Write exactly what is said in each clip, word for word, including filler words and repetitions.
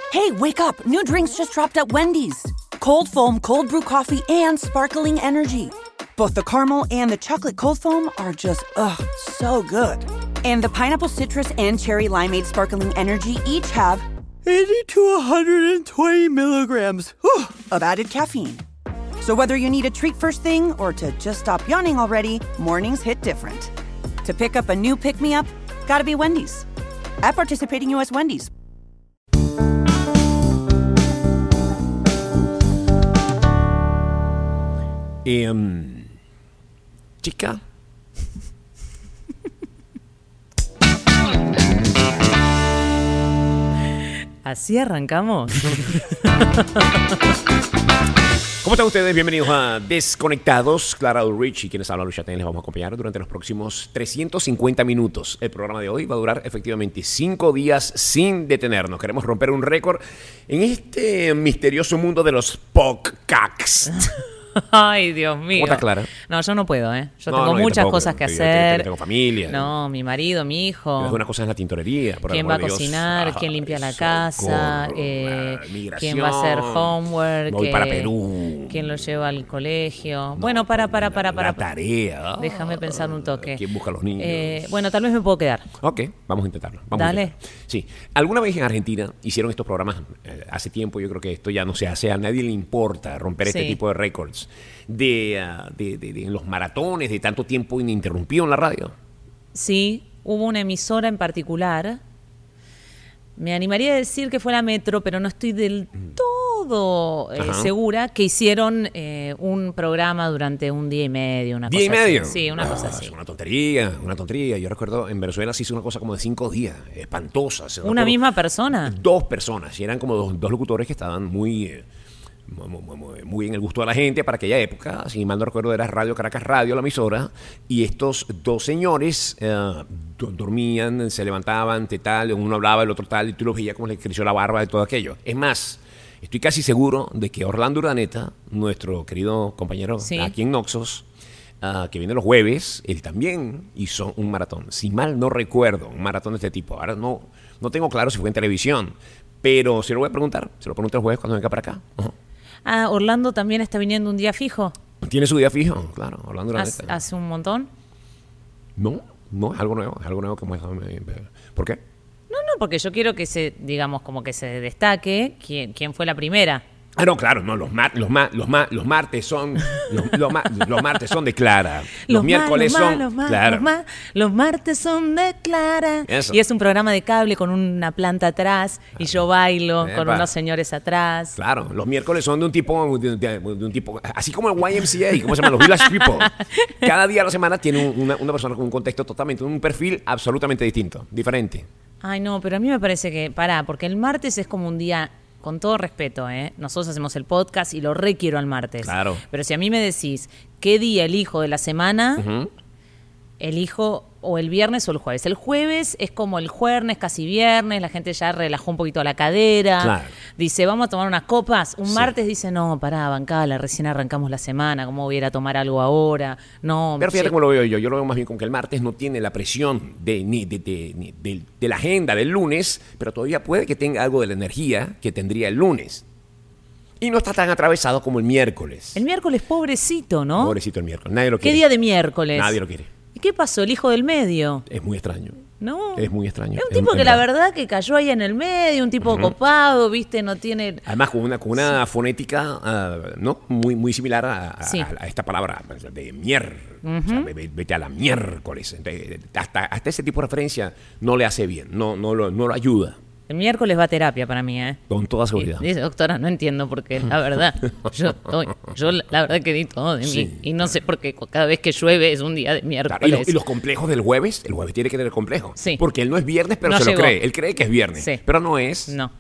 Hey, wake up. New drinks just dropped at Wendy's. Cold foam, cold brew coffee, and sparkling energy. Both the caramel and the chocolate cold foam are just, ugh, so good. And the pineapple citrus and cherry limeade sparkling energy each have eighty to one hundred twenty milligrams whew, of added caffeine. So whether you need a treat first thing or to just stop yawning already, mornings hit different. To pick up a new pick-me-up, gotta be Wendy's. At participating U S Wendy's. Eh, chica. Así arrancamos. ¿Cómo están ustedes? Bienvenidos a Desconectados. Clara Ulrich y quienes hablan, Luis Chaten, les vamos a acompañar durante los próximos trescientos cincuenta minutos. El programa de hoy va a durar efectivamente cinco días sin detenernos. Queremos romper un récord en este misterioso mundo de los podcasts. Ay, Dios mío. ¿Cómo estás, Clara? No, yo no puedo, ¿eh? Yo No, tengo no, yo muchas tampoco. cosas que Yo- yo hacer. tengo- tengo familia. No, mi marido, mi hijo. Algunas cosas en la tintorería. Por ¿Quién amor va a de Dios. cocinar? Ay, ¿Quién limpia la casa? socorro, Eh, la migración. ¿Quién va a hacer homework? Voy Eh, para Perú. ¿Quién lo lleva al colegio? bueno, para, para, para, para. La tarea. Déjame pensar un toque. ¿Quién busca a los niños? Eh, bueno, tal vez me puedo quedar. Ok, vamos a intentarlo. Vamos Dale. a intentarlo. Sí. ¿Alguna vez en Argentina hicieron estos programas? Eh, hace tiempo, yo creo que esto ya no se hace. A nadie le importa romper este Sí. tipo de récords. De, uh, de, de, de los maratones, de tanto tiempo ininterrumpido en la radio. Sí, hubo una emisora en particular. Me animaría a decir que fue la Metro, pero no estoy del todo eh, Ajá. segura que hicieron eh, un programa durante un día y medio, una ¿Día y cosa así. medio? Sí, una Ah, cosa Es así. una tontería, una tontería. Yo recuerdo, en Venezuela se hizo una cosa como de cinco días, espantosa. Se ¿Una recuerdo- misma persona? Dos personas, y eran como dos, dos locutores que estaban muy, eh, muy, muy- muy- muy en el gusto de la gente para aquella época. Si mal no recuerdo, era Radio Caracas Radio, la emisora, y estos dos señores eh, do- dormían, se levantaban, de tal, uno hablaba, el otro tal, y tú los veías como les creció la barba de todo aquello. Es más, estoy casi seguro de que Orlando Urdaneta, nuestro querido compañero Sí. aquí en Noxos, ah, que viene los jueves, él también hizo un maratón. Si mal no recuerdo, un maratón de este tipo. Ahora no, no tengo claro si fue en televisión, pero se lo voy a preguntar. Se lo pregunto el jueves cuando venga para acá. Ajá. Ah, Orlando también está viniendo un día fijo. ¿Tiene su día fijo? Claro, Orlando Hace, Urdaneta. hace un montón. No, no, es algo nuevo. Es algo nuevo que me... ¿Por qué? No, no, porque yo quiero que se, digamos, como que se destaque quién, quién fue la primera. Ah, no, claro, no, los, mar, los, ma, los, ma, los martes son los, los, ma, los martes son de Clara. Los, Los miércoles ma- los ma- son los ma- claro. los, ma- los martes son de Clara. Eso. Y es un programa de cable con una planta atrás y yo bailo con Epa. unos señores atrás. Claro, los miércoles son de un tipo, de, de- de un tipo, así como el Y M C A, ¿cómo se llama? Los Village People. Cada día de la semana tiene un- una, una persona con un contexto totalmente, un perfil absolutamente distinto, diferente. Ay, no, pero a mí me parece que, pará, porque el martes es como un día, con todo respeto, ¿eh? Nosotros hacemos el podcast y lo requiero al martes. Claro. Pero si a mí me decís qué día elijo de la semana, Ujú. elijo o el viernes o el jueves. El jueves es como el jueves, casi viernes, la gente ya relajó un poquito la cadera. Claro. Dice, vamos a tomar unas copas. Un Sí. martes dice, no, pará, bancala, recién arrancamos la semana, ¿cómo voy a ir a tomar algo ahora? No, Pero fíjate che- cómo lo veo yo. Yo lo veo más bien como que el martes no tiene la presión de, ni de, de, ni de- de la agenda del lunes, pero todavía puede que tenga algo de la energía que tendría el lunes. Y no está tan atravesado como el miércoles. El miércoles, pobrecito, ¿no? Pobrecito el miércoles. Nadie lo ¿Qué quiere. día de miércoles? Nadie lo quiere. ¿Y qué pasó? ¿El hijo del medio? Es muy extraño. No. Es muy extraño. Es un Es- tipo es que la verdad. verdad que cayó ahí en el medio, un tipo copado, ¿viste? No tiene... Además, con una, con una fonética ah, ¿no? muy, muy similar a, a- Sí. a esta palabra de mier. O sea, ve- ve- vete a la miércoles. Entonces, hasta, hasta ese tipo de referencia no le hace bien, no, no, lo, no lo ayuda, El miércoles va a terapia para mí, ¿eh? con toda seguridad. Y dice, doctora, no entiendo por qué, la verdad. Yo, estoy- yo la verdad que di todo de mí. Sí. Y no sé por qué cada vez que llueve es un día de Claro, y, miércoles. los, y los complejos del jueves, el jueves tiene que tener complejo. Sí. Porque él no es viernes, pero No se llegó. lo cree. Él cree que es viernes, Sí. pero no es. No.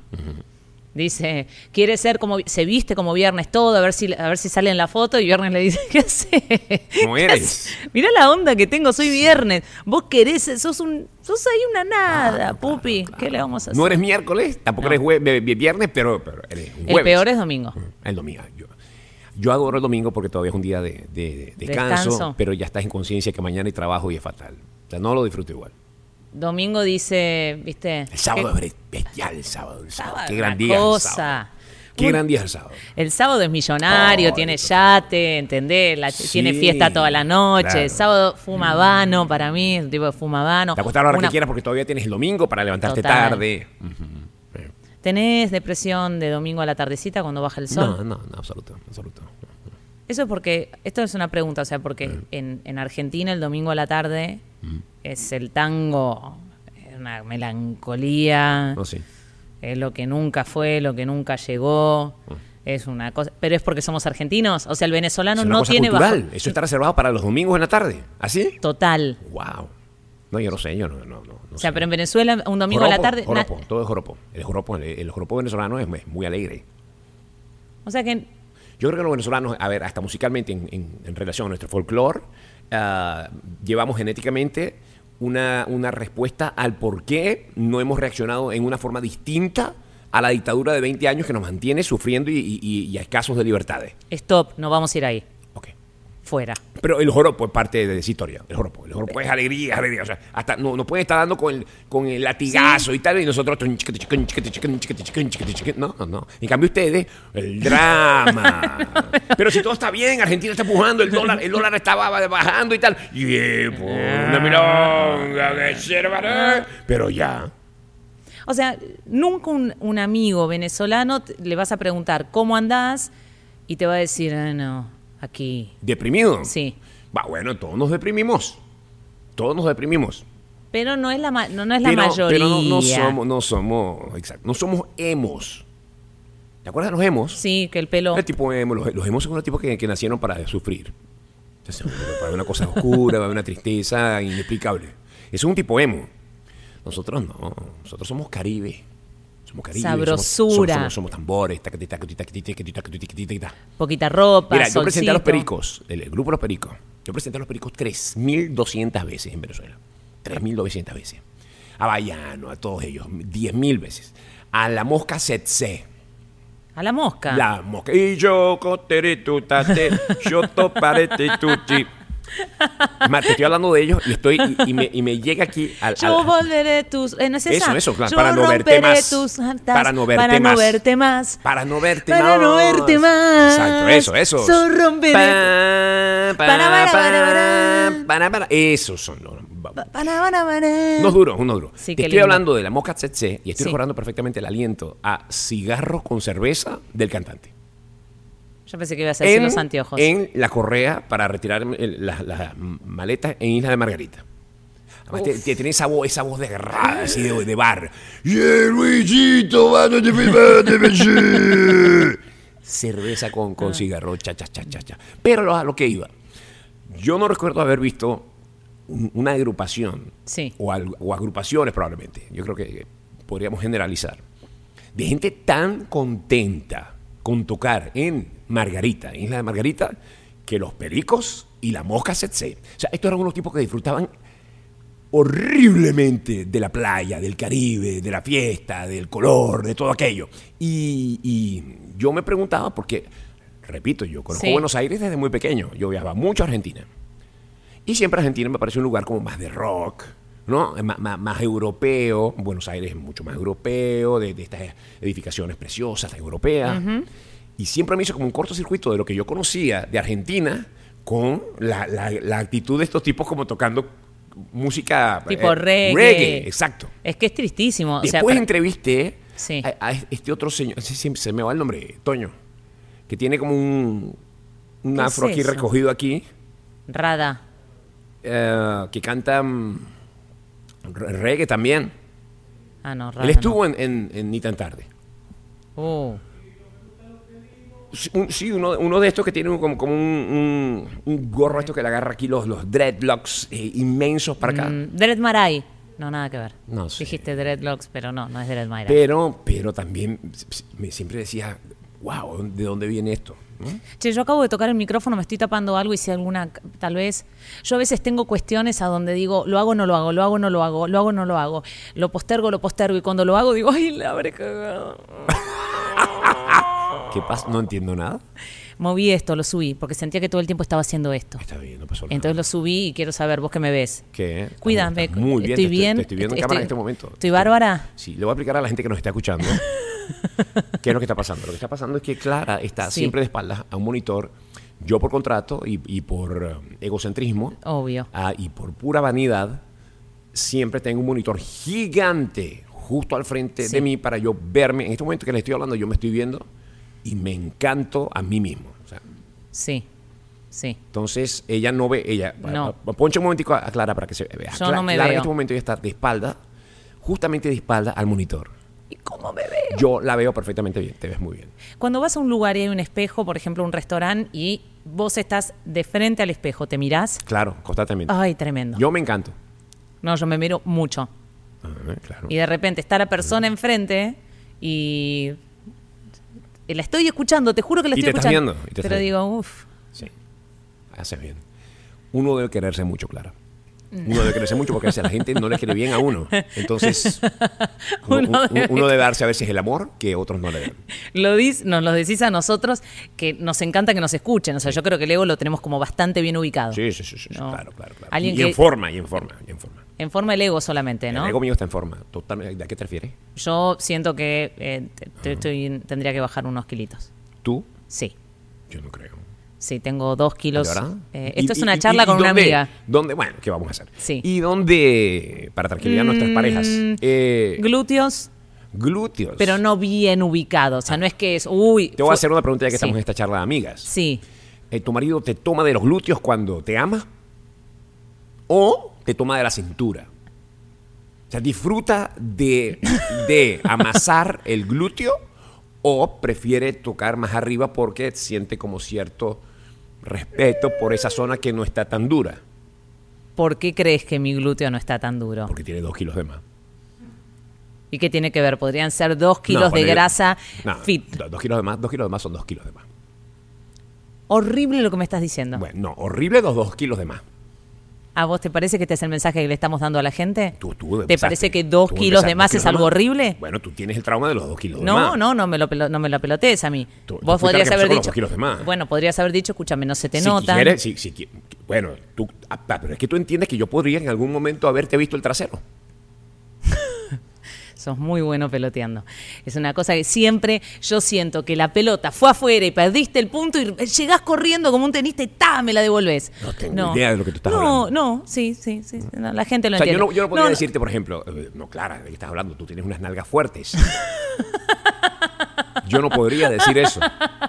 Dice, quiere ser como, se viste como viernes todo, a ver si, a ver si sale en la foto, y viernes le dice, ¿qué hace? ¿Cómo eres? Mirá la onda que tengo, soy viernes. Vos querés, sos un, sos ahí una nada, Claro, pupi. claro, ¿Qué le vamos a hacer? No eres miércoles, tampoco No. eres jue- viernes, pero, pero eres un El jueves. peor es domingo. El domingo. Yo, yo adoro el domingo porque todavía es un día de, de- de descanso, Descanso. pero ya estás en conciencia que mañana hay trabajo y es fatal. O sea, no lo disfruto igual. Domingo dice, ¿viste? El sábado ¿Qué? es bestial, el sábado. El sábado. Sábado Qué es gran una día es el cosa. sábado. Qué Un- gran día es el sábado. El sábado es millonario, Oh, tiene total. yate, ¿entendés? La- Sí, tiene fiesta toda la noche. claro. El sábado fuma habano, para mí, es un tipo de fuma habano. Te acuestas a la hora Una- que quieras porque todavía tienes el domingo para levantarte Total. tarde. ¿Tenés depresión de domingo a la tardecita cuando baja el sol? No, no, no, absoluto, absoluto. Eso es porque, esto es una pregunta, o sea, porque en, en Argentina el domingo a la tarde es el tango, es una melancolía, No, sí. es lo que nunca fue, lo que nunca llegó, es una cosa, pero es porque somos argentinos, o sea, el venezolano Es una no cosa tiene cultural. bajo- Eso está reservado para los domingos en la tarde. ¿Así? total. Wow. No, yo no sé, yo no, no, no, no O sea, sé. pero en Venezuela un domingo a la Joropo, tarde, na- joropo, todo es joropo. El joropo, el, el joropo venezolano es, es muy alegre. o sea que Yo creo que los venezolanos, a ver, hasta musicalmente en, en- en relación a nuestro folclore, ah, llevamos genéticamente una, una respuesta al por qué no hemos reaccionado en una forma distinta a la dictadura de veinte años que nos mantiene sufriendo y, y- y- y a escasos de libertades. stop, no vamos a ir ahí, Ok. fuera. Pero el joropo es parte de esa historia. El joropo, el joropo es alegría, es alegría. O sea, hasta no, no pueden estar dando con el, con el latigazo y tal, y nosotros. No, no, no. En cambio, ustedes, el drama. Pero si todo está bien, Argentina está empujando, el dólar, el dólar estaba bajando y tal. Y eh, por una milonga que se va, pero ya. O sea, nunca un, un amigo venezolano te- le vas a preguntar cómo andás y te va a decir, ah, no, aquí. ¿Deprimido? Sí. Va, bueno, todos nos deprimimos. Todos nos deprimimos. Pero no es la, ma- no, no es la pero, mayoría. pero no, no somos, no somos, exacto, no somos emos. ¿Te acuerdas de los emos? Sí, que el pelo. El tipo emo, los, los emos son unos tipos que, que nacieron para sufrir. Entonces, para una cosa oscura, para una tristeza inexplicable. Eso es un tipo emo. Nosotros no, nosotros somos Caribe. Somos Caribe. Sabrosura. Somos, somos, somos tambores. tacati, tacati, tacati, tacati, tacati, tacati, tacati. Poquita ropa, Mira, yo presenté a los solcito. Pericos, el, el grupo Los Pericos. Yo presenté a Los Pericos tres mil doscientas veces en Venezuela. tres mil doscientas veces. A Bayano, a todos ellos, diez mil veces. A La Mosca Setse. A la mosca. La Mosca. Y yo, coteretutate, yo toparete tuti. Es más, te estoy hablando de ellos y estoy y, y me, y me llega aquí al, Yo al- volveré tus... eh, ¿no es esa? Eso, eso, claro, Yo para no verte romperé más. tus altas, Para no verte para más. no verte más. para no verte Para más. no verte más. Exacto, eso, eso. Yo romperé Pa, pa, Para, para, pa, para, para. para, para. Esos son los. Para, para, para. Unos duros, unos duros. Sí, Te qué estoy lindo. hablando de la Mosca Tsetse y estoy Sí. recordando perfectamente el aliento a cigarro con cerveza del cantante. Yo pensé que ibas a decir los anteojos. en la correa para retirar el- las las maletas en Isla de Margarita. Además, te, te tiene esa voz, esa voz desgarrada, así de, de bar. Yeah, Luisito, mano de mi madre, cerveza con, con cigarro, cha, cha, cha, cha, cha. Pero lo- a lo que iba. Yo no recuerdo haber visto un- una agrupación, Sí. o, al- o agrupaciones probablemente, yo creo que podríamos generalizar, de gente tan contenta con tocar en Margarita, en Isla de Margarita, que los Pericos y la Mosca Setse. O sea, estos eran unos tipos que disfrutaban horriblemente de la playa, del Caribe, de la fiesta, del color, de todo aquello. Y, y yo me preguntaba, porque, repito, yo conozco Sí. Buenos Aires desde muy pequeño. Yo viajaba mucho a Argentina. Y siempre Argentina me parece un lugar como más de rock, ¿no? Más, más- más europeo. Buenos Aires es mucho más europeo, de, de estas edificaciones preciosas, europeas. Y siempre me hizo como un cortocircuito de lo que yo conocía de Argentina con la, la- la actitud de estos tipos como tocando música... Tipo eh, reggae. Reggae, exacto. Es que es tristísimo. O sea, Después para- entrevisté Sí. a, a este otro señor, sí, sí, se me va el nombre, Toño, que tiene como un, un ¿Qué afro es aquí eso? recogido aquí, Rada. eh, que canta mm, re- reggae también. Ah, no, Rada. Él estuvo en, en, en Ni tan tarde. No. Uh, Sí, un- sí, uno, uno de estos que tiene un- como, como un, un- un gorro esto que le agarra aquí los, los dreadlocks eh, inmensos para acá. mm, Dread Marai. No, nada que ver. No sé. Dijiste Dreadlocks, pero no, no es Dread Marai. Pero, pero también s- me siempre decía, wow, ¿de dónde viene esto? ¿no? Che, yo acabo de tocar el micrófono, me estoy tapando algo y si alguna, tal vez, yo a veces tengo cuestiones a donde digo, lo hago o no lo hago, lo hago o no lo hago, lo hago o no lo hago, lo postergo, lo postergo y cuando lo hago digo, ay, la habré cagado. ¿Qué pasa? No entiendo nada. Moví esto, lo subí, porque sentía que todo el tiempo estaba haciendo esto. Está bien, no pasó nada. Entonces lo subí y quiero saber, vos que me ves. ¿Qué? Cuídame. Estás muy bien. Estoy te bien. Te estoy viendo en Estoy- cámara en este momento. ¿Estoy bárbara? Sí, le voy a explicar a la gente que nos está escuchando qué es lo que está pasando. Lo que está pasando es que Clara está Sí. siempre de espaldas a un monitor. Yo por contrato y, y por eh, egocentrismo Obvio. ah, y por pura vanidad, siempre tengo un monitor gigante justo al frente Sí. de mí para yo verme. En este momento que le estoy hablando, yo me estoy viendo y me encanto a mí mismo. O sea, Sí, sí. entonces ella no ve, ella, No. ponche un momentico a Clara para que se vea. Yo Cla- no me Clara en veo. este momento ella está de espalda, justamente de espalda al monitor. ¿Y cómo me veo? Yo la veo perfectamente bien, te ves muy bien. Cuando vas a un lugar y hay un espejo, por ejemplo, un restaurante, y vos estás de frente al espejo, ¿te mirás? Claro, constantemente. Ay, tremendo. Yo me encanto. No, yo me miro mucho. Ah, claro. Y de repente está la persona enfrente y la estoy escuchando, te juro que la Y estoy te estás escuchando. viendo, y te Pero estás digo, uff, Sí, haces bien. Uno debe quererse mucho, Clara. Uno debe quererse mucho porque a veces la gente no le quiere bien a uno. Entonces, uno, Uno uno- debe- uno debe darse a veces el amor que otros no le dan. lo dis, nos lo decís a nosotros que nos encanta que nos escuchen. O sea, yo creo que el ego lo tenemos como bastante bien ubicado. Sí, sí, sí, sí, sí, No. claro, claro, claro. Alguien y, que- en forma, y en forma, y en forma. En forma el ego solamente, ¿no? El ego mío está en forma. Totalmente. ¿A qué te refieres? Yo siento que eh, te- te- estoy- tendría que bajar unos kilitos. ¿Tú? Sí, Yo no creo. sí, tengo dos kilos. ¿De verdad? Eh, Y- esto es y- una y- charla y con una dónde- amiga. ¿Dónde? Bueno, ¿qué vamos a hacer? Sí. ¿Y dónde, para tranquilidad, nuestras Mm, parejas? Eh, Glúteos, glúteos. pero no bien ubicados. O sea, no es que es, uy. Te voy a fue- hacer una pregunta ya que Sí. estamos en esta charla de amigas. Sí. Eh, ¿Tu marido te toma de los glúteos cuando te ama? ¿O te toma de la cintura? O sea, ¿disfruta de, de amasar el glúteo o prefiere tocar más arriba porque siente como cierto respeto por esa zona que no está tan dura? ¿Por qué crees que mi glúteo no está tan duro? Porque tiene dos kilos de más. ¿Y qué tiene que ver? Podrían ser dos kilos No, de ponele- grasa no, fit. do- Dos kilos de más, dos kilos de más son dos kilos de más. Horrible lo que me estás diciendo. Bueno, no, horrible los dos kilos de más. ¿A vos te parece que este es el mensaje que le estamos dando a la gente? Tú, tú ¿Te empezaste. parece que dos Tú kilos de empezaste, más dos es kilos de algo más. horrible? Bueno, tú tienes el trauma de los dos kilos de más. No, no, no me lo, pelo- no me lo pelotees a mí. Tú- tú Vos fuiste la podrías que haber empezó con los dicho. dos kilos de más. Bueno, podrías haber dicho, escúchame, no se te si nota. quieres, si- si qui- bueno, tú, ah, pero es que tú entiendes que yo podría en algún momento haberte visto el trasero. Sos muy bueno peloteando. Es una cosa que siempre yo siento que la pelota fue afuera y perdiste el punto y llegás corriendo como un tenista y ¡ta! Me la devolvés. No tengo idea de lo que tú estás no, hablando. No, sí, sí, sí. No, la gente lo O sea, yo entiende. no, yo no podría No, no. decirte, por ejemplo, eh, no, Clara, ¿de qué estás hablando? Tú tienes unas nalgas fuertes. Yo no podría decir eso.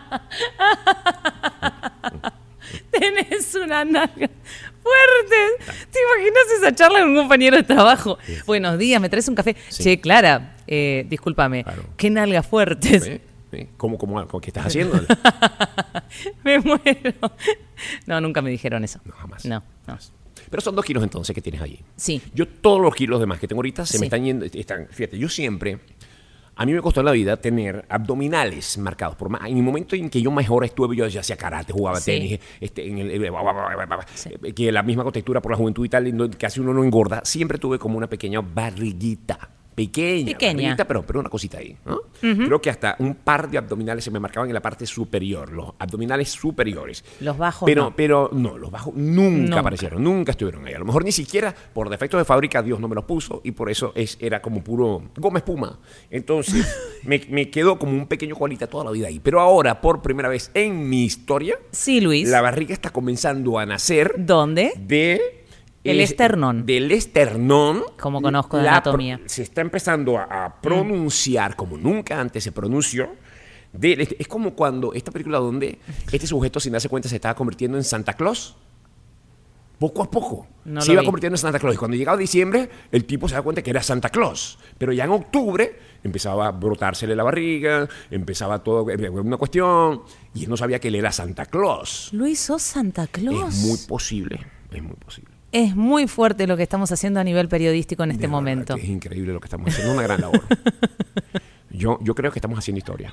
Tenés una nalga fuerte. ¿Te imaginas esa charla con un compañero de trabajo? Buenos días, ¿me traes un café? Sí. Che, Clara, eh, discúlpame. Claro. ¿Qué nalgas fuertes? ¿Eh? ¿Eh? ¿Cómo, cómo, cómo- qué estás haciendo? Me muero. No, nunca me dijeron eso. No, jamás. No, no. Pero son dos kilos entonces que tienes allí. Sí. Yo todos los kilos de más que tengo ahorita se Sí. me están yendo. Están, fíjate, yo siempre, a mí me costó en la vida tener abdominales marcados. Por más, en el momento en que yo mejor estuve, yo ya hacía karate, jugaba Sí. tenis, este, en el, eh, Sí. eh, que la misma contextura por la juventud y tal, y no- casi uno no engorda. Siempre tuve como una pequeña barriguita. Pequeña, Pequeña. barriguita, pero, pero una cosita ahí. ¿No? Creo que hasta un par de abdominales se me marcaban en la parte superior, los abdominales superiores. Los bajos Pero, no. pero no, los bajos nunca, Nunca. aparecieron, nunca estuvieron ahí. A lo mejor ni siquiera por defectos de fábrica Dios no me los puso y por eso es, era como puro goma espuma. Entonces me, me quedó como un pequeño colita toda la vida ahí. Pero ahora, por primera vez en mi historia, Sí, Luis. la barriga está comenzando a nacer ¿Dónde? de... El es- esternón. Del esternón. Como conozco de La pro- anatomía. Se está empezando a, a pronunciar como nunca antes se pronunció. De- es como cuando esta película donde este sujeto sin darse cuenta se estaba convirtiendo en Santa Claus. Poco a poco. No se lo iba vi. convirtiendo en Santa Claus. Y cuando llegaba diciembre, el tipo se da cuenta que era Santa Claus. Pero ya en octubre empezaba a brotársele la barriga, empezaba todo, eh, una cuestión, y él no sabía que él era Santa Claus. Luis, ¿sos Santa Claus? Es muy posible, es muy posible. Es muy fuerte lo que estamos haciendo a nivel periodístico en este De verdad momento. que es increíble lo que estamos haciendo, una gran labor. Yo, yo creo que estamos haciendo historia.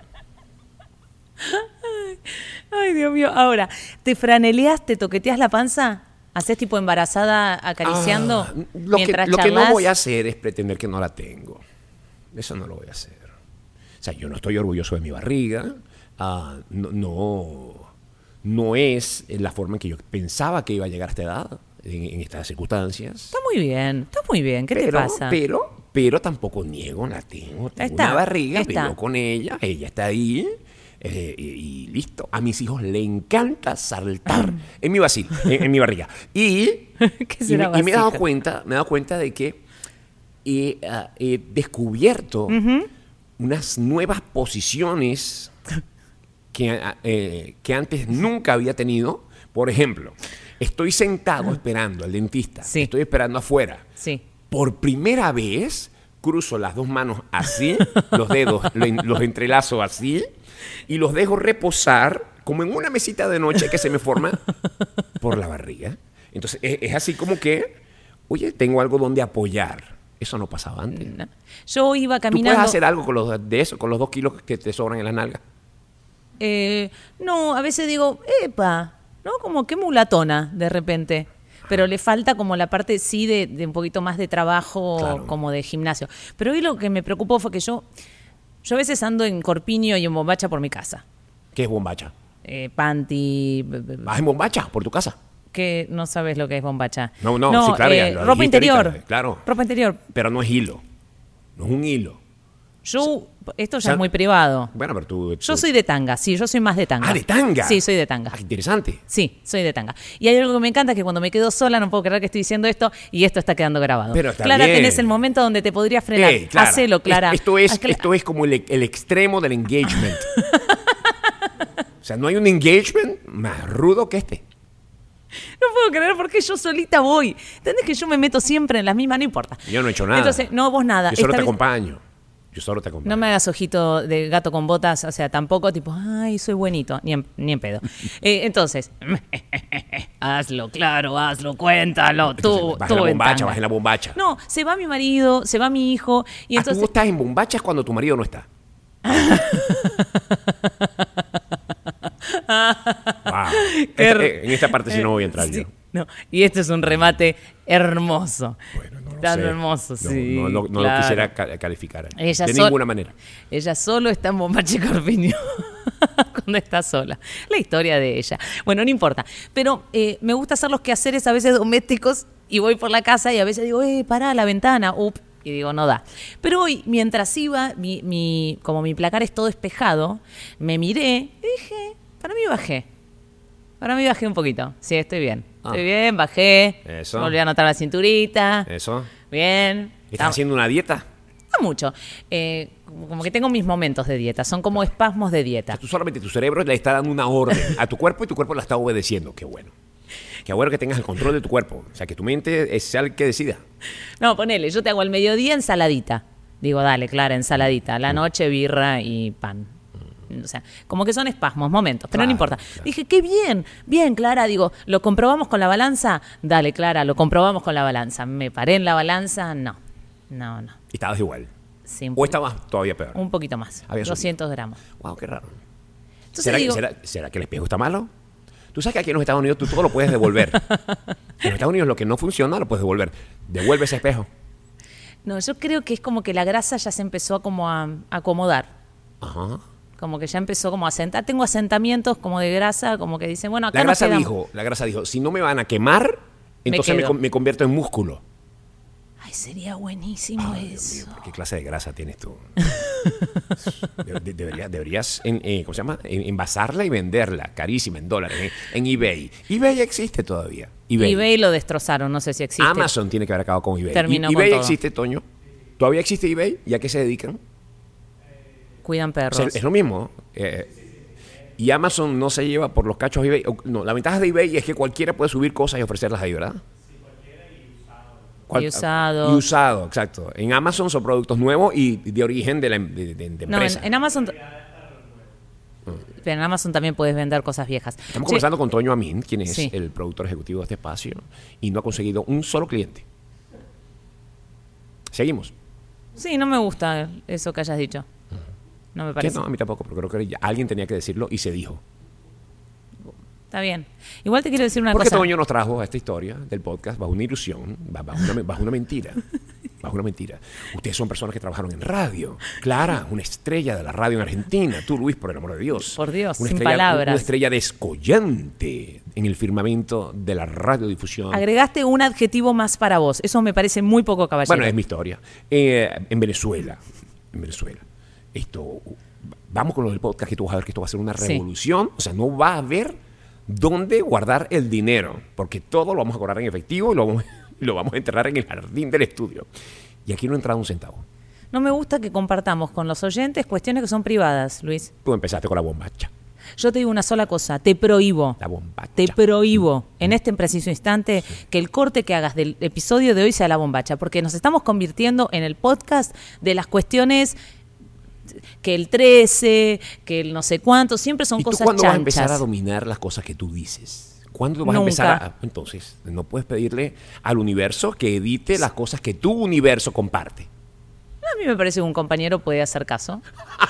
Ay, Dios mío. Ahora, ¿te franeleas, te toqueteas la panza? ¿Haces tipo embarazada acariciando Ah, lo que, mientras lo que no charlas? voy a hacer es pretender que no la tengo. Eso no lo voy a hacer. O sea, yo no estoy orgulloso de mi barriga. uh, no, no, no es la forma en que yo pensaba que iba a llegar a esta edad, en, en estas circunstancias. Está muy bien, está muy bien. ¿Qué pero, te pasa? Pero, pero tampoco niego, la tengo. Tengo Está, una barriga, está. vivo con ella, ella está ahí. Eh, y, y listo. A mis hijos le encanta saltar en mi vacil, en, en mi barriga. Y, ¿Qué y, será me, y me he dado vasija? cuenta, me he dado cuenta de que he, uh, he descubierto Ujú. unas nuevas posiciones que, eh, que antes nunca había tenido. Por ejemplo, estoy sentado esperando al dentista. Sí. Estoy esperando afuera. Sí. Por primera vez cruzo las dos manos así, los dedos lo- los entrelazo así y los dejo reposar como en una mesita de noche que se me forma por la barriga. Entonces es, es así como que, oye, tengo algo donde apoyar. Eso no pasaba antes. No. Yo iba ¿Tú caminando. puedes hacer algo con los, de eso, con los dos kilos que te sobran en las nalgas? Eh, no, a veces digo, epa, ¿no? Como que mulatona de repente. Pero le falta como la parte, sí, de, de un poquito más de trabajo, Claro. como de gimnasio. Pero hoy lo que me preocupó fue que yo, yo a veces ando en corpiño y en bombacha por mi casa. ¿Qué es bombacha? Eh, panty, b- b- ¿Vas en bombacha por tu casa? que no sabes lo que es bombacha. No, no, sí, claro, ya lo ropa dijiste interior. ahorita, claro. Ropa interior. Pero no es hilo. No es un hilo. Yo, esto ya o sea, es muy privado. Bueno, pero tú... Yo tú- soy de tanga, sí, yo soy más de tanga. Ah, ¿de tanga? Sí, soy de tanga. Ah, interesante. Sí, soy de tanga. Y hay algo que me encanta, que cuando me quedo sola, no puedo creer que estoy diciendo esto, y esto está quedando grabado. Pero está Clara, bien. tenés el momento donde te podría frenar. Ey, Clara, Hacelo, Clara. es- Esto es, Haz que- esto es como el, el extremo del engagement. O sea, no hay un engagement más rudo que este. No puedo creer porque yo solita voy. ¿Entendés que yo me meto siempre en las mismas? No importa. Yo no he hecho nada. Entonces, no, vos nada. Yo solo Esta te vez- acompaño. Yo solo te acompaño. No me hagas ojito de gato con botas, o sea, tampoco tipo, ay, soy buenito, ni en, ni en pedo. Eh, entonces, hazlo, claro, hazlo, cuéntalo, tú, Entonces, vas tú en la en bombacha, tanga. vas en la bombacha. No, se va mi marido, se va mi hijo, y Ah, entonces... tú estás en bombachas cuando tu marido no está. Wow. Qué Esta- r- eh, en esta parte sí no voy a entrar Sí, yo. no. Y este es un remate hermoso. Bueno, no lo Tan sé. hermoso, No, sí. No, no- no claro. lo quisiera ca- calificar. Ella de sol- ninguna manera. Ella solo está en Bombache Corpiño cuando está sola. La historia de ella. Bueno, no importa. Pero eh, me gusta hacer los quehaceres a veces domésticos y voy por la casa y a veces digo, eh, pará la ventana. Up, y digo, no da. Pero hoy, mientras iba, mi, mi, como mi placar es todo espejado, me miré y dije, para mí bajé. Para mí bajé un poquito. Sí, estoy bien. Ah. Estoy bien, bajé. Eso. Volví a notar la cinturita. Eso. Bien. ¿Estás haciendo una dieta? No mucho. Eh, como como que tengo mis momentos de dieta. Son como espasmos de dieta. Tú solamente, tu cerebro le está dando una orden a tu cuerpo y tu cuerpo la está obedeciendo. Qué bueno. Qué bueno que tengas el control de tu cuerpo. O sea, que tu mente es el que decida. No, ponele, yo te hago al mediodía ensaladita. Digo, dale, Clara, ensaladita. A la noche, birra y pan. O sea, como que son espasmos, momentos, pero Claro, no importa. claro. Dije, qué bien, bien, Clara. Digo, ¿lo comprobamos con la balanza? Dale, Clara, lo comprobamos con la balanza. Me paré en la balanza, no. No, no. Y estabas igual. Sí, un, O estabas todavía peor. un poquito más. Había subido. doscientos gramos. Wow, qué raro. Entonces ¿Será, digo, será- será que el espejo está malo? Tú sabes que aquí en los Estados Unidos tú todo lo puedes devolver. En los Estados Unidos lo que no funciona lo puedes devolver. Devuelve ese espejo. no, yo creo que es como que la grasa ya se empezó a como a a acomodar. Ajá. Como que ya empezó como a asentar. Tengo asentamientos como de grasa, como que dicen, bueno, acá La nos grasa quedamos. dijo, la grasa dijo, si no me van a quemar, entonces me, quedo. con- me convierto en músculo. Ay, sería buenísimo Ay, Dios mío, eso. ¿pero ¿qué clase de grasa tienes tú? De- de- deberías deberías en, eh, ¿cómo se llama? En- envasarla y venderla, carísima, en dólares, en, en eBay. eBay existe todavía. eBay. eBay lo destrozaron, no sé si existe. Amazon tiene que haber acabado con eBay. Terminó ¿Y- con ¿eBay todo. existe, Toño? ¿Todavía existe eBay? ¿Y a qué se dedican? Cuidan O perros. sea, es lo mismo. eh, y Amazon no se lleva por los cachos de eBay. O- No, la ventaja de eBay es que cualquiera puede subir cosas y ofrecerlas ahí, ¿verdad? Cual- Y usado. Y usado, exacto. En Amazon son productos nuevos y de origen de la em- de, de- de No, en, empresa. en Amazon. Pero en Amazon también puedes vender cosas viejas. Estamos Che, conversando con Toño Amin, quien es Sí. el productor ejecutivo de este espacio, y no ha conseguido un solo cliente. Seguimos. Sí, no me gusta eso que hayas dicho. No me Que parece. no, a mí tampoco, pero creo que ya alguien tenía que decirlo y se dijo. Está bien. Igual te quiero decir una Porque cosa. Toño nos trajo a esta historia del podcast bajo una ilusión, ba- bajo una, bajo una mentira. bajo una mentira. Ustedes son personas que trabajaron en radio. Clara, una estrella de la radio en Argentina. Tú, Luis, por el amor de Dios. Por Dios, una sin estrella, palabras. Una estrella descollante en el firmamento de la radiodifusión. Agregaste un adjetivo más para vos. Eso me parece muy poco caballero. Bueno, es mi historia. Eh, en Venezuela, en Venezuela, esto, vamos con lo del podcast, que tú vas a ver que esto va a ser una revolución. Sí. O sea, no va a haber dónde guardar el dinero, porque todo lo vamos a cobrar en efectivo y lo vamos, lo vamos a enterrar en el jardín del estudio. Y aquí no ha entrado un centavo. No me gusta que compartamos con los oyentes cuestiones que son privadas, Luis. Tú empezaste con la bombacha. Yo te digo una sola cosa, te prohíbo, La bombacha. te prohíbo en este preciso instante que el corte que hagas del episodio de hoy sea la bombacha, porque nos estamos convirtiendo en el podcast de las cuestiones que el trece, que el no sé cuánto, siempre son ¿Y tú cosas cuándo chanchas. vas a empezar a dominar las cosas que tú dices? ¿Cuándo vas Nunca. a empezar a...? Entonces, no puedes pedirle al universo que edite las cosas que tu universo comparte. A mí me parece que un compañero puede hacer caso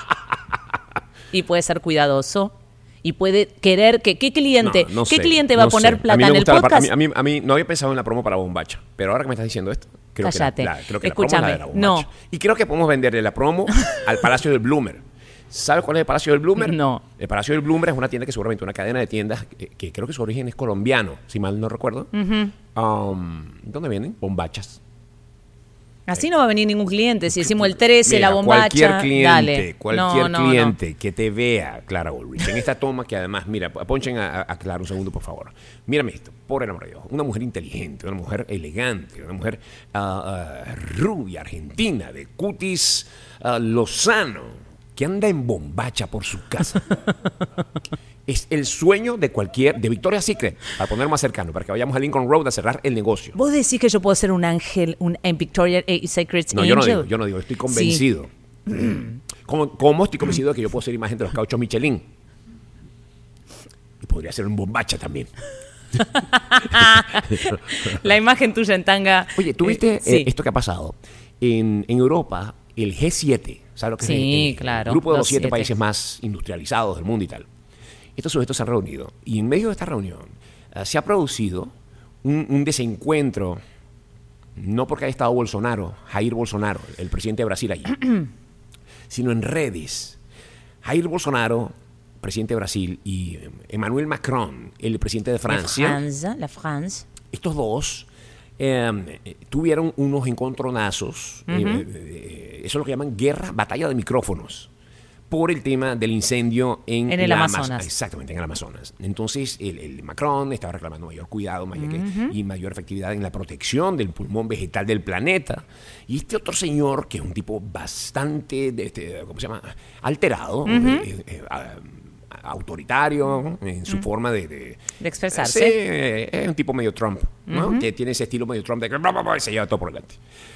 y puede ser cuidadoso y puede querer que qué cliente No, no qué sé, cliente va no a poner sé. plata A mí me en el gusta la par- podcast. A mí, a, mí, a mí no había pensado en la promo para bombacha, pero ahora que me estás diciendo esto, creo Cállate. que la, la- creo que Escúchame, la promo es la de la bombacha. no. Y creo que podemos venderle la promo al Palacio del Bloomer. ¿Sabes cuál es el Palacio del Bloomer? No. El Palacio del Bloomer es una tienda que seguramente una cadena de tiendas que, que creo que su origen es colombiano, si mal no recuerdo. Ujú. Um, ¿Dónde vienen? Bombachas. Así no va a venir ningún cliente. Si decimos el trece, Mira, la bombacha, cualquier cliente, dale. cualquier No, no, cliente que te vea, Clara Ulrich, en esta toma que además, mira, ponchen a, a Clara un segundo, por favor. Mírame esto, por el amor de Dios. Una mujer inteligente, una mujer elegante, una mujer uh, uh, rubia, argentina, de cutis uh, lozano, que anda en bombacha por su casa. Es el sueño de cualquier, de Victoria's Secret, para poner más cercano, para que vayamos a Lincoln Road a cerrar el negocio. ¿Vos decís que yo puedo ser un ángel, un en Victoria's Secret No, Angel? yo no digo, yo no digo, estoy convencido. Sí. ¿Cómo, cómo estoy convencido de que yo puedo ser imagen de los cauchos Michelin? Y podría ser un bombacha también. La imagen tuya en tanga. Oye, ¿tú viste eh, sí. eh, esto que ha pasado? En, en Europa, el G siete, ¿sabes lo que Sí, es? El, el claro, grupo de los los siete siete. países más industrializados del mundo y tal. Estos sujetos se han reunido y en medio de esta reunión uh, se ha producido un, un desencuentro, no porque haya estado Bolsonaro, Jair Bolsonaro, el presidente de Brasil allí, sino en redes. Jair Bolsonaro, presidente de Brasil, y Emmanuel Macron, el presidente de Francia, La France, la France. estos dos eh, eh, tuvieron unos encontronazos, Ujú. eh, eh, eso es lo que llaman guerra, batalla de micrófonos, por el tema del incendio en, En el la Amazonas. Ama- Exactamente, en el Amazonas. Entonces, el, el Macron estaba reclamando mayor cuidado mayor que- Ujú. y mayor efectividad en la protección del pulmón vegetal del planeta. Y este otro señor, que es un tipo bastante, de este, ¿cómo se llama? Alterado, Ujú. eh, eh, ah, autoritario en su forma de, de, De expresarse. Sí, eh, es un tipo medio Trump, ¿no? Ujú. Que tiene ese estilo medio Trump de que bla, bla, bla, y se lleva todo por delante.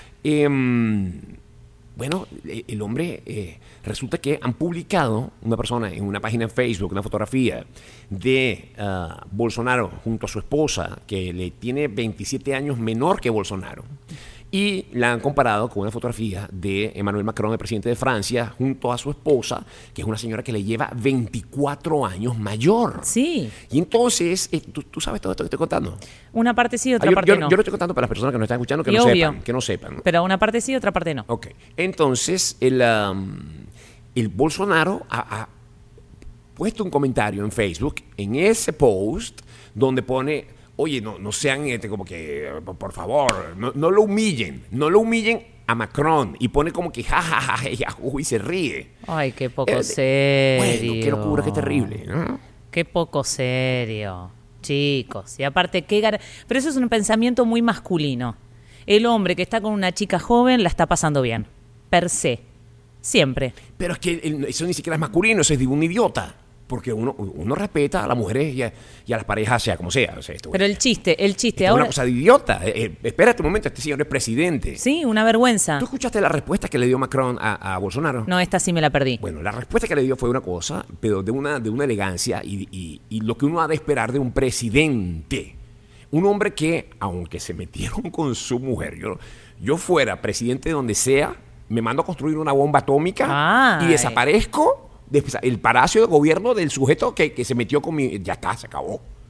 Em, bueno, eh, el hombre, eh, resulta que han publicado una persona en una página en Facebook, una fotografía de ah, Bolsonaro junto a su esposa, que le tiene veintisiete años menor que Bolsonaro. Y la han comparado con una fotografía de Emmanuel Macron, el presidente de Francia, junto a su esposa, que es una señora que le lleva veinticuatro años mayor. Sí, Y entonces, eh, ¿tú, tú sabes todo esto que estoy contando. una parte sí, Ah, otra yo, parte yo- no. yo lo estoy contando para las personas que nos están escuchando, que Y no obvio. sepan, que no sepan. Pero una parte sí, otra parte no. Ok, entonces el, um, el Bolsonaro ha, ha puesto un comentario en Facebook, en ese post, donde pone, oye, no, no sean este, como que, por favor, no, no lo humillen, no lo humillen a Macron, y pone como que jajaja, ja, ja, ja, y se ríe. Ay, qué poco Eh, de- serio. Bueno, qué locura, qué terrible, ¿no? Qué poco serio, chicos. Y aparte, qué gar... Pero eso es un pensamiento muy masculino. El hombre que está con una chica joven la está pasando bien. Per se. Siempre. Pero es que el- eso ni siquiera es masculino, eso es de un idiota. Porque uno, uno respeta a las mujeres y a, y a las parejas, sea como sea. O sea, esto, Pero el chiste, el chiste esto es ahora... una cosa de idiota. Eh, eh, espérate un momento, este señor es presidente. Sí, una vergüenza. ¿Tú escuchaste la respuesta que le dio Macron a, a Bolsonaro? No, esta sí me la perdí. Bueno, la respuesta que le dio fue una cosa, pero de una, de una elegancia y, y- y lo que uno ha de esperar de un presidente. Un hombre que, aunque se metieron con su mujer, yo, yo fuera presidente de donde sea, me mando a construir una bomba atómica Ay. y desaparezco del el palacio de gobierno del sujeto que, que se metió con mi... Ya está, se acabó.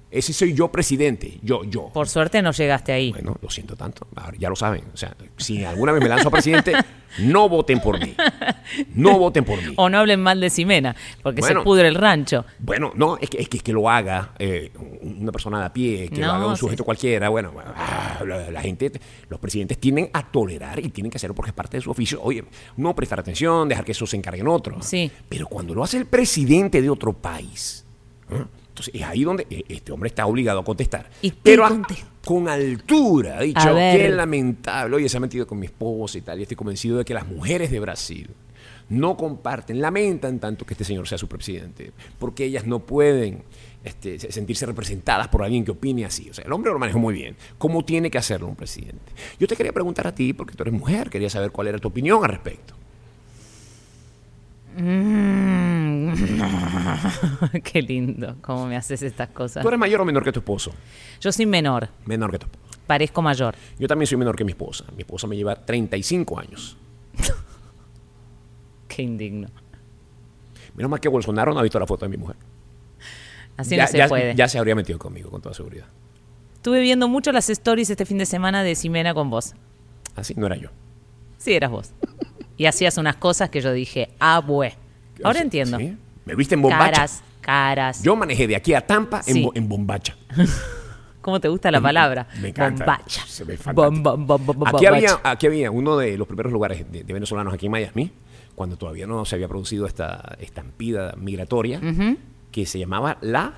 Ese soy yo, presidente. Yo, yo. Por suerte no llegaste ahí. Bueno, lo siento tanto. Ahora, ya lo saben. O sea, si alguna vez me lanzo a presidente, no voten por mí. No voten por mí. O no hablen mal de Ximena, porque Bueno, se pudre el rancho. Bueno, no, es que, es que, es que lo haga eh, una persona de a pie, que No, lo haga un sí, sujeto sí. cualquiera. Bueno, ah, la, la gente, los presidentes tienden a tolerar y tienen que hacerlo porque es parte de su oficio. Oye, no prestar atención, dejar que eso se encarguen otros. Sí. Pero cuando lo hace el presidente de otro país, ¿eh? Entonces es ahí donde eh, este hombre está obligado a contestar. ¿Y qué Pero a- contesta? con altura, ha dicho, A ver. qué lamentable. Oye, se ha metido con mi esposa y tal. Y estoy convencido de que las mujeres de Brasil no comparten, lamentan tanto que este señor sea su presidente, porque ellas no pueden este, sentirse representadas por alguien que opine así. O sea, el hombre lo manejó muy bien. ¿Cómo tiene que hacerlo un presidente? Yo te quería preguntar a ti, porque tú eres mujer, quería saber cuál era tu opinión al respecto. Mm. Qué lindo, cómo me haces estas cosas. ¿Tú eres mayor o menor que tu esposo? Yo soy menor, Menor que tu esposo. parezco mayor. Yo también soy menor que mi esposa. Mi esposa me lleva treinta y cinco años. Qué indigno. Menos mal que Bolsonaro no ha visto la foto de mi mujer. Así ya, no se ya- puede. ya se habría metido conmigo, con toda seguridad. Estuve viendo mucho las stories este fin de semana de Ximena con vos. Así no era yo. Sí, eras vos. Y hacías unas cosas que yo dije, ah, bue. Ahora Sí, entiendo. sí. Me viste en bombacha. Caras, caras. Yo manejé de aquí a Tampa en, Sí. bo- en bombacha. ¿Cómo te gusta la palabra? Me encanta. Bombacha. Se ve fantástico. Bom, bom, bom, bom, Aquí bombacha. había, aquí había uno de los primeros lugares de, de venezolanos aquí en Miami, cuando todavía no se había producido esta estampida migratoria, que se llamaba La,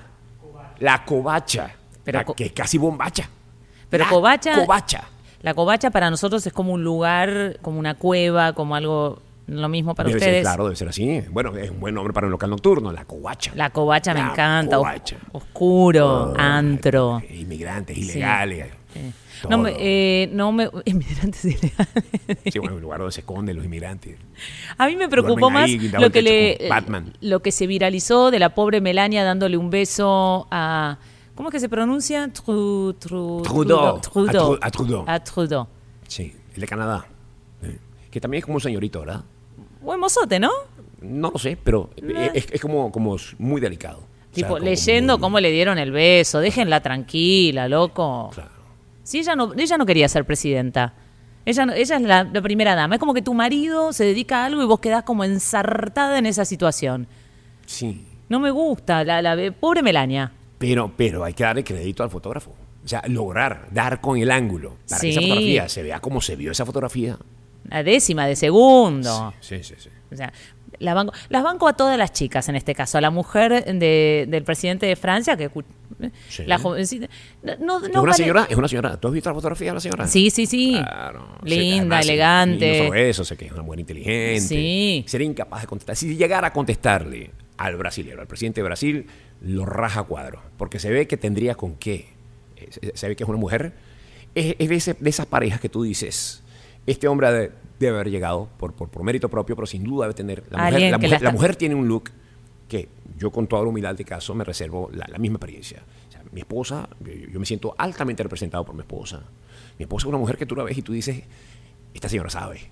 la Covacha, Pero la- co- que es casi bombacha. Pero La Covacha- Covacha. La covacha para nosotros es como un lugar, como una cueva, como algo lo mismo para Debe ustedes. ser, claro, debe ser así. Bueno, es un buen nombre para un local nocturno, La Covacha. La covacha me La encanta. os- Covacha. Oscuro, Ah, antro. Inmigrantes, Sí. ilegales. Eh, todo. No me, eh, no me, inmigrantes ilegales. Sí, bueno, el lugar donde se esconden los inmigrantes. A mí me preocupó Duermen más ahí, guindados lo al que, techo le, con Batman. lo que se viralizó de la pobre Melania dándole un beso a... ¿Cómo es que se pronuncia? Tru- tru- Trudeau. Trudeau. A Tru- a Trudeau. A Trudeau. Sí, el de Canadá. Eh, Que también es como un señorito, ¿verdad? Buen mozote, ¿no? No lo sé, pero es, es como, como muy delicado. O sea, Tipo, como leyendo muy- cómo le dieron el beso. Déjenla tranquila, loco. Claro. Si ella no, ella no quería ser presidenta. Ella, no- ella es la, la primera dama. Es como que tu marido se dedica a algo y vos quedás como ensartada en esa situación. Sí, No me gusta. La, la pobre Melania. pero, pero hay que darle crédito al fotógrafo. O sea, lograr dar con el ángulo para que esa Sí. fotografía se vea como se vio esa fotografía. La décima de segundo. Sí, sí, sí. O sea, la banco, las banco a todas las chicas en este caso. A la mujer de- del presidente de Francia, que escu- Sí. la jovencita. No, no, es no una vale- señora, es una señora. ¿Tú has visto la fotografía de la señora? Sí, sí, sí. Claro. Linda, Además, elegante. Y no solo eso, sé que es una mujer inteligente. Sí. Sería incapaz de contestar. Si llegara a contestarle al brasilero, al presidente de Brasil, lo raja a cuadro. Porque se ve que tendría con qué. Eh, Se, se ve que es una mujer. Es, es de, ese- de esas parejas que tú dices, este hombre ha de- debe haber llegado por, por, por mérito propio, pero sin duda debe tener. La mujer, Alguien la que mujer- la está- la mujer tiene un look que yo, con toda la humildad de caso, me reservo la, la misma experiencia. O sea, mi esposa, yo, yo me siento altamente representado por mi esposa. Mi esposa es una mujer que tú la ves y tú dices, esta señora sabe.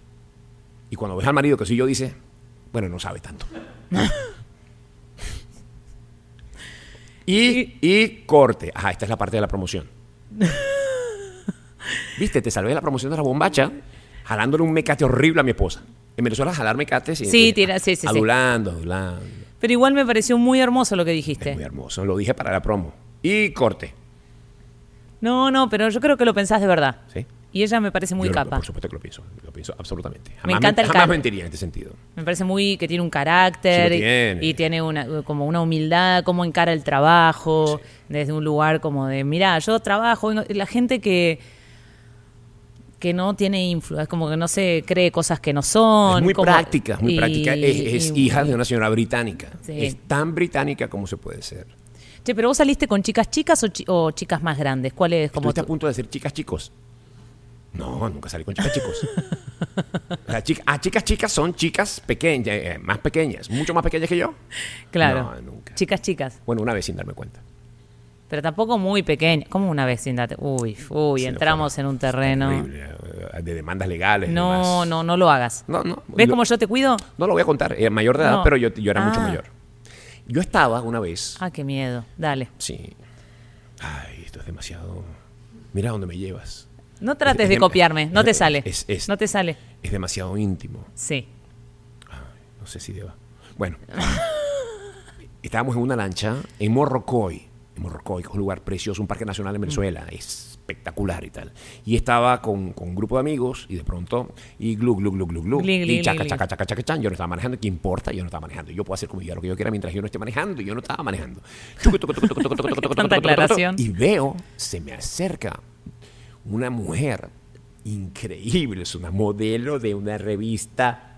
Y cuando ves al marido que soy yo, dices, bueno, no sabe tanto. y, y corte. Ajá, esta es la parte de la promoción. Viste, te salvé de la promoción de la bombacha jalándole un mecate horrible a mi esposa. En Venezuela jalar mecates. Sí, tira- sí, sí, sí. Adulando, adulando. Pero igual me pareció muy hermoso lo que Es dijiste. muy hermoso. Lo dije para la promo. Y corte. No, no, pero yo creo que lo pensás de verdad. ¿Sí? Y ella me parece muy Yo lo- capa. por supuesto que lo pienso. Lo pienso absolutamente. Jamás Me encanta el jamás car- mentiría en este sentido. Me parece muy que tiene un carácter Sí lo y- tiene. y tiene una como una humildad, cómo encara el trabajo, desde un lugar como de, mira, yo trabajo, y no- la gente que que no tiene influencia, como que no se cree cosas que no son. Es muy como- práctica, muy y- práctica. Es, es y- hija de una señora británica. Sí. Es tan británica como se puede ser. Che, pero vos saliste con chicas chicas o, chi- o chicas más grandes, ¿cuál es? Como ¿Estuviste a tu- punto de ser chicas chicos? No, nunca salí con chicas chicos. O sea, chica- ah, chicas chicas son chicas pequeñas, eh, más pequeñas, mucho más pequeñas que yo. Claro. No, nunca. Chicas chicas, Bueno, una vez sin darme cuenta. pero tampoco muy pequeñas. ¿Cómo una vez sin date? Uy, uy, Sí, entramos fue- en un fue terreno. horrible, eh, de demandas legales. y No, demás. no, no lo hagas. No, no. ¿Ves Lo- cómo yo te cuido? No lo voy a contar, eh, mayor de edad, No. pero yo, yo era mucho Ah. mayor. Yo estaba una vez, Ah, qué miedo. Dale. sí, Ay, esto es demasiado... Mira dónde me llevas. No trates Es- de es- copiarme, no te es- sale. es- es- no te sale. Es demasiado íntimo. Sí. No sé si deba. Bueno, estábamos en una lancha en Morrocoy. En Morrocoy, que es un lugar precioso, un parque nacional en Venezuela. Es espectacular y tal. Y estaba con, con un grupo de amigos y de pronto, y glu, glu, glu, glu, glu. Gli, gli, Y chaca, gli, chaca, chaca, chaca, chan. Yo no estaba manejando. ¿Qué importa? Yo no estaba manejando. Yo puedo hacer como yo lo que yo quiera mientras yo no esté manejando. Y yo no estaba manejando. Chucu, tucu, tucu, tucu, tucu, tucu, tucu, tucu, Tanta tucu, tucu, aclaración. Y veo, se me acerca una mujer increíble. Es una modelo de una revista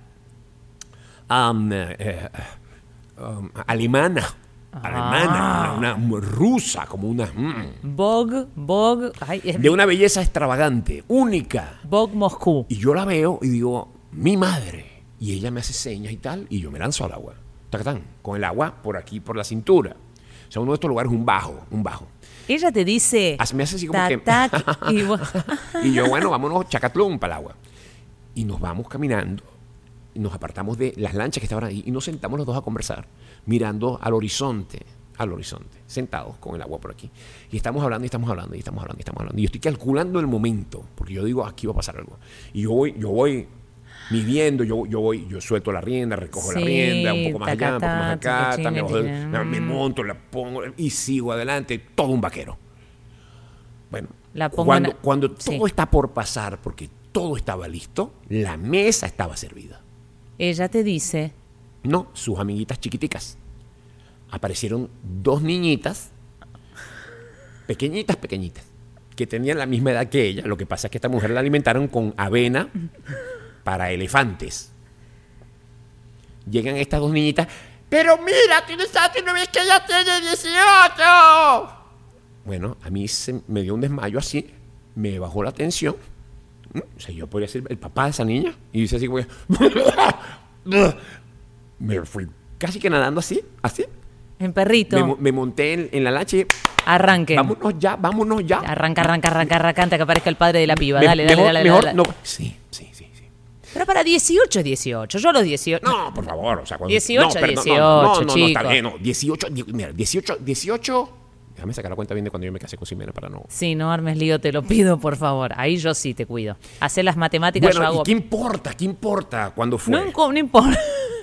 um, eh, eh, um, alemana. Alemana, una, una rusa, como una... mm, Vogue, Vogue, ay, es de una belleza extravagante, única. Vogue Moscú. Y yo la veo y digo, mi madre. Y ella me hace señas y tal, y yo me lanzo al agua. Tacatán, con el agua por aquí, por la cintura. O sea, uno de estos lugares es un bajo, un bajo. Ella te dice... Así me hace así como ta, que... tac, y, vos- y yo, bueno, vámonos chacatlón para el agua. Y nos vamos caminando, y nos apartamos de las lanchas que estaban ahí y nos sentamos los dos a conversar, mirando al horizonte, al horizonte, sentados con el agua por aquí. Y estamos hablando, y estamos hablando, y estamos hablando, y estamos hablando. Y yo estoy calculando el momento, porque yo digo, aquí va a pasar algo. Y yo voy, yo voy midiendo, yo, yo voy, yo suelto la rienda, recojo la Sí, rienda, un poco más allá, un poco más tacatá, acá, tucuchín, me, bajo del- tucuchín. me monto, la pongo y sigo adelante, todo un vaquero. Bueno, La pongo cuando, en- cuando sí. todo está por pasar, porque todo estaba listo, la mesa estaba servida. Ella te dice... No, sus amiguitas chiquiticas. Aparecieron dos niñitas, pequeñitas, pequeñitas, que tenían la misma edad que ella. Lo que pasa es que esta mujer la alimentaron con avena para elefantes. Llegan estas dos niñitas, pero mira, tú no sabes, tú no ves que ella tiene dieciocho. Bueno, a mí se me dio un desmayo así, me bajó la tensión. ¿Mm? O sea, yo podría ser el papá de esa niña. Y dice así como que... me fui casi que nadando así, así. En perrito. Me, mo- me monté en, en la lancha y... Arranque. Vámonos ya, vámonos ya. Arranca, arranca, arranca, arranca, antes que aparezca el padre de la piba. Me- Dale, dale, mejor, dale, mejor dale. no. Sí, sí, sí, sí. Pero para dieciocho es dieciocho. Yo a los dieciocho. No, por favor, o sea, cuando... dieciocho, no, perdón, dieciocho, no, no, no, no, chico. está bien, no, dieciocho, di- mira, dieciocho, dieciocho... Déjame sacar la cuenta bien de cuando yo me casé con Ximena para no... Sí, no armes lío, te lo pido, por favor. Ahí yo sí te cuido. Hacer las matemáticas yo Bueno, hago. ¿y qué importa? ¿Qué importa cuándo fue? No, inco- no importa.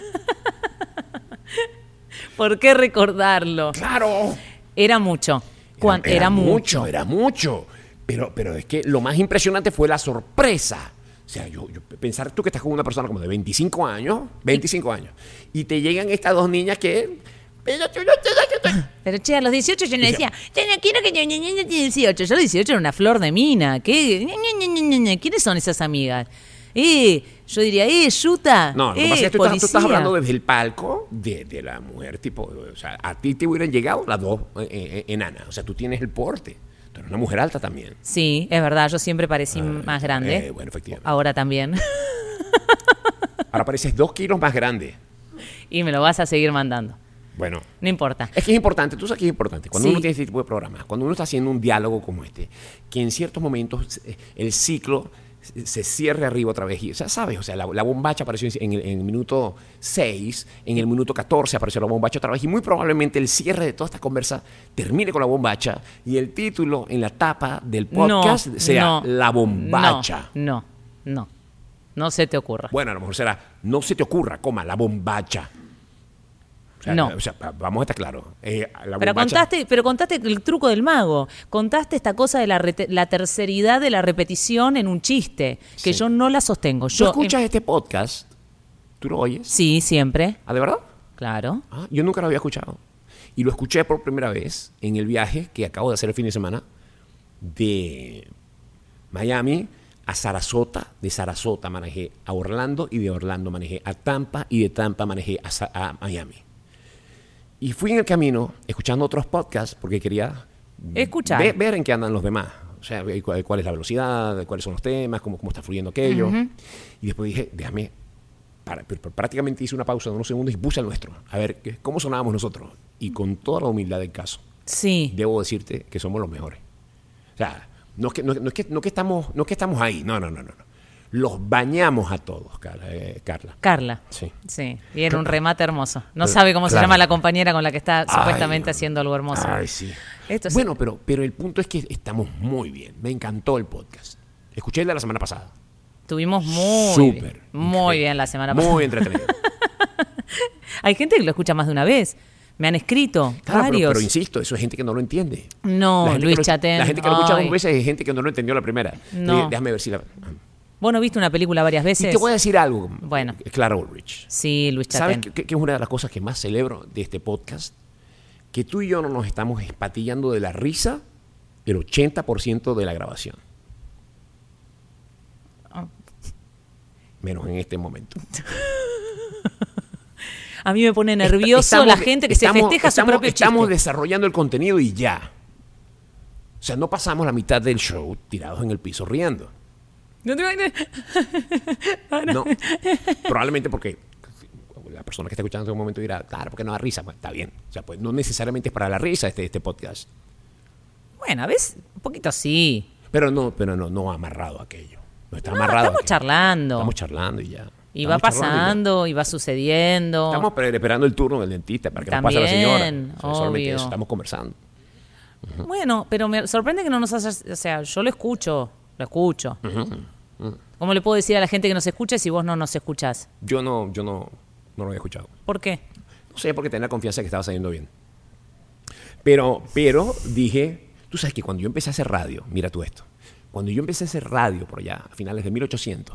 ¿Por qué recordarlo? ¡Claro! Era mucho. Cuan- era, mucho. Era mucho. Pero, pero es que lo más impresionante fue la sorpresa. O sea, yo, yo pensar tú que estás con una persona como de veinticinco años, veinticinco años, y te llegan estas dos niñas que... Pero tú no te das que te- Pero che, a los dieciocho yo no decía, "Che, no quiero que ñe, ñe, ñe, ñe, dieciocho. Yo a los dieciocho era una flor de mina. ¿Qué? Ñe, ñe, ñe, ñe, ñe, ñe. ¿Quiénes son esas amigas? Eh, yo diría, eh, Yuta. No, lo que eh, pasa es que tú estás, tú estás policía". hablando desde el palco de, de la mujer, tipo, o sea, a ti te hubieran llegado las dos eh, eh, enanas. O sea, tú tienes el porte. Tú eres una mujer alta también. Sí, es verdad, yo siempre parecí más grande. eh, bueno, efectivamente. Ahora también. Ahora pareces dos kilos más grande. Y me lo vas a seguir mandando. Bueno, No importa. es que es importante, tú sabes que es importante, cuando Sí. uno tiene este tipo de programas, cuando uno está haciendo un diálogo como este, que en ciertos momentos eh, el ciclo se- se cierre arriba otra vez. Y, o sea, ¿sabes? O sea, la, la bombacha apareció en el, en el minuto seis, en el minuto catorce apareció la bombacha otra vez, y muy probablemente el cierre de toda esta conversa termine con la bombacha, y el título en la tapa del podcast no, sea no, La Bombacha. No, no, no. No se te ocurra. Bueno, a lo mejor será, no se te ocurra, coma, La Bombacha. O sea, No. o sea, vamos a estar claros. Eh, la Pero bombacha- contaste, pero contaste el truco del mago. Contaste esta cosa de la, rete- la terceridad de la repetición en un chiste, que Sí. yo no la sostengo. ¿Tú Yo, escuchas em- este podcast? ¿Tú lo oyes? Sí, siempre. ¿Ah, de verdad? Claro. Ah, yo nunca lo había escuchado. Y lo escuché por primera vez en el viaje que acabo de hacer el fin de semana de Miami a Sarasota. De Sarasota manejé a Orlando, y de Orlando manejé a Tampa, y de Tampa manejé a, Sa- a Miami. Y fui en el camino escuchando otros podcasts porque quería Escuchar. ve- ver en qué andan los demás. O sea, ve cuál, cuál es la velocidad, cuáles son los temas, cómo, cómo está fluyendo aquello. Y después dije, déjame, para, pero- pero prácticamente hice una pausa de unos segundos y puse el nuestro. A ver, ¿qué- ¿cómo sonábamos nosotros? Y con toda la humildad del caso, Sí. debo decirte que somos los mejores. O sea, no es que, no, no es que, no es que estamos, no es que estamos ahí, no, no, no, no. no. Los bañamos a todos, Carla. eh, Carla. Carla. Sí. Sí. Y era un remate hermoso. No Pero- sabe cómo se claro. llama la compañera con la que está Ay, supuestamente no. haciendo algo hermoso. Ay, sí. Esto sí. Bueno, pero, pero el punto es que estamos muy bien. Me encantó el podcast. Escuché el de la semana pasada. Estuvimos muy Súper. bien. Muy bien la semana pasada. Muy entretenido. Hay gente que lo escucha más de una vez. Me han escrito Claro, pero, varios. pero insisto, eso es gente que no lo entiende. No, La gente Luis que lo- Chatén. La gente que lo escucha Ay. dos veces es gente que no lo entendió la primera. No. Déjame ver si la... ¿Vos no viste una película varias Y veces? te voy a decir algo. Bueno. Clara Ulrich. Sí, Luis ¿Sabes Chatén. qué, qué es una de las cosas que más celebro de este podcast? Que tú y yo no nos estamos espatillando de la risa el ochenta por ciento de la grabación. Menos en este momento. A mí me pone nervioso Estamos- la gente que estamos- se festeja estamos- su propio Estamos chiste. desarrollando el contenido y ya. O sea, no pasamos la mitad del show tirados en el piso riendo. No te imaginas. No. Probablemente porque la persona que está escuchando en un momento dirá, claro, porque no da risa. Bueno, está bien. O sea, pues no necesariamente es para la risa este, este podcast. Bueno, ¿ves? Un poquito sí. Pero no, pero no, no amarrado a aquello. No está No, amarrado. estamos a aquello. charlando. Estamos charlando y ya. Y va Estamos charlando y ya. pasando, y va sucediendo. Estamos pre- esperando el turno del dentista para que nos pase la señora. También, O sea, solamente obvio. eso, estamos conversando. Bueno, pero me sorprende que no nos hayas... O sea, yo lo escucho, lo escucho. ¿Cómo le puedo decir a la gente que nos escuche si vos no nos escuchás? Yo no, yo no, no lo había escuchado. ¿Por qué? No sé, porque tenía confianza que estaba saliendo bien. Pero, pero dije, tú sabes que cuando yo empecé a hacer radio, mira tú esto, cuando yo empecé a hacer radio por allá, a finales de mil ochocientos,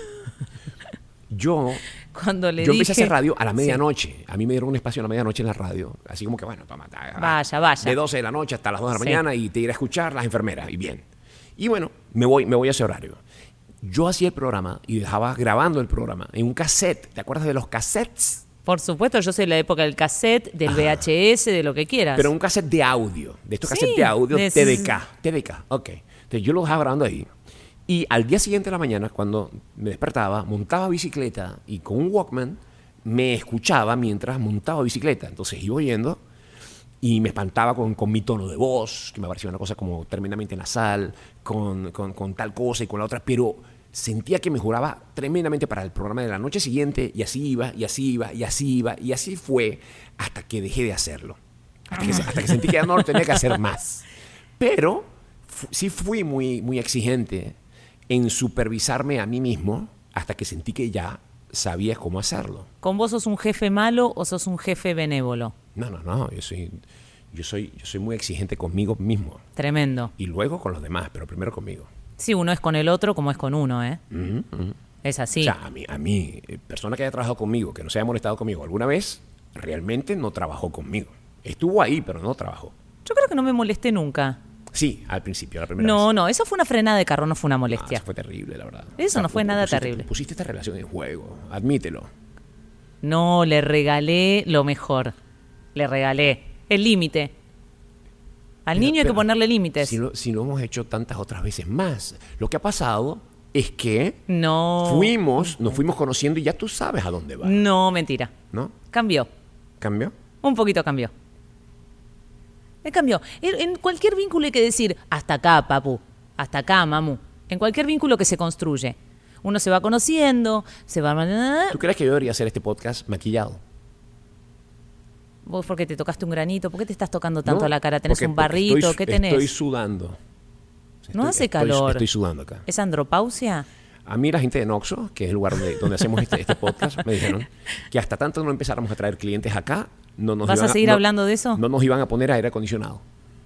yo, Cuando le yo dije... empecé a hacer radio a la medianoche. A mí me dieron un espacio a la medianoche en la radio, así como que, bueno, toma, ta- Vaya, vaya. de doce de la noche hasta las dos de la Sí. mañana y te iré a escuchar las enfermeras, y bien. Y bueno, me voy, me voy a ese horario. Yo hacía el programa y dejaba grabando el programa en un cassette. ¿Te acuerdas de los cassettes? Por supuesto, yo soy de la época del cassette, del V H S, de lo que quieras. Pero un cassette de audio, de estos Sí, cassettes de audio, de- T D K, T D K, ok. Entonces yo lo dejaba grabando ahí. Y al día siguiente de la mañana, cuando me despertaba, montaba bicicleta y con un Walkman me escuchaba mientras montaba bicicleta. Entonces iba oyendo y me espantaba con, con mi tono de voz, que me parecía una cosa como tremendamente nasal, con, con, con tal cosa y con la otra, pero sentía que mejoraba tremendamente para el programa de la noche siguiente y así iba, y así iba, y así iba, y así fue hasta que dejé de hacerlo. Hasta que, hasta que sentí que ya no lo tenía que hacer más. Pero fu- sí fui muy, muy exigente en supervisarme a mí mismo hasta que sentí que ya sabía cómo hacerlo. ¿Con vos sos un jefe malo o sos un jefe benévolo? No, no, no, yo soy, yo soy, yo soy muy exigente conmigo mismo Tremendo. y luego con los demás, pero primero conmigo. Sí, uno es con el otro como es con uno, ¿eh? Es así. O sea, a mí, a mí, eh, persona que haya trabajado conmigo, que no se haya molestado conmigo alguna vez, realmente no trabajó conmigo. Estuvo ahí, pero no trabajó. Yo creo que no me molesté nunca. Sí, al principio, la primera No, vez. no, eso fue una frenada de carro, no fue una Ah, molestia. eso fue terrible, la verdad. Eso no fue pu- nada pusiste- terrible. Pusiste esta relación en juego, admítelo. No, le regalé lo mejor. Le regalé el límite. Al Pero- niño hay que pero ponerle límites. Si lo, si lo hemos hecho tantas otras veces más. Lo que ha pasado es que No. fuimos, nos fuimos conociendo y ya tú sabes a dónde va, No, mentira. ¿no? Cambió. ¿Cambió? Un poquito cambió. Me cambió. En, en cualquier vínculo hay que decir, hasta acá, papu. Hasta acá, mamu. En cualquier vínculo que se construye. Uno se va conociendo, se va... ¿Tú crees que yo debería hacer este podcast maquillado? Vos porque te tocaste un granito, ¿por qué te estás tocando tanto No, la cara? ¿Tenés porque- un porque barrito? estoy- ¿Qué tenés? Estoy sudando. No Estoy- hace estoy- calor. Estoy sudando acá. ¿Es andropausia? A mí la gente de Noxo, que es el lugar donde, donde hacemos este, este podcast, me dijeron que hasta tanto no empezáramos a traer clientes acá, no nos ¿Vas a iban seguir no- hablando de eso? No nos iban a poner aire acondicionado.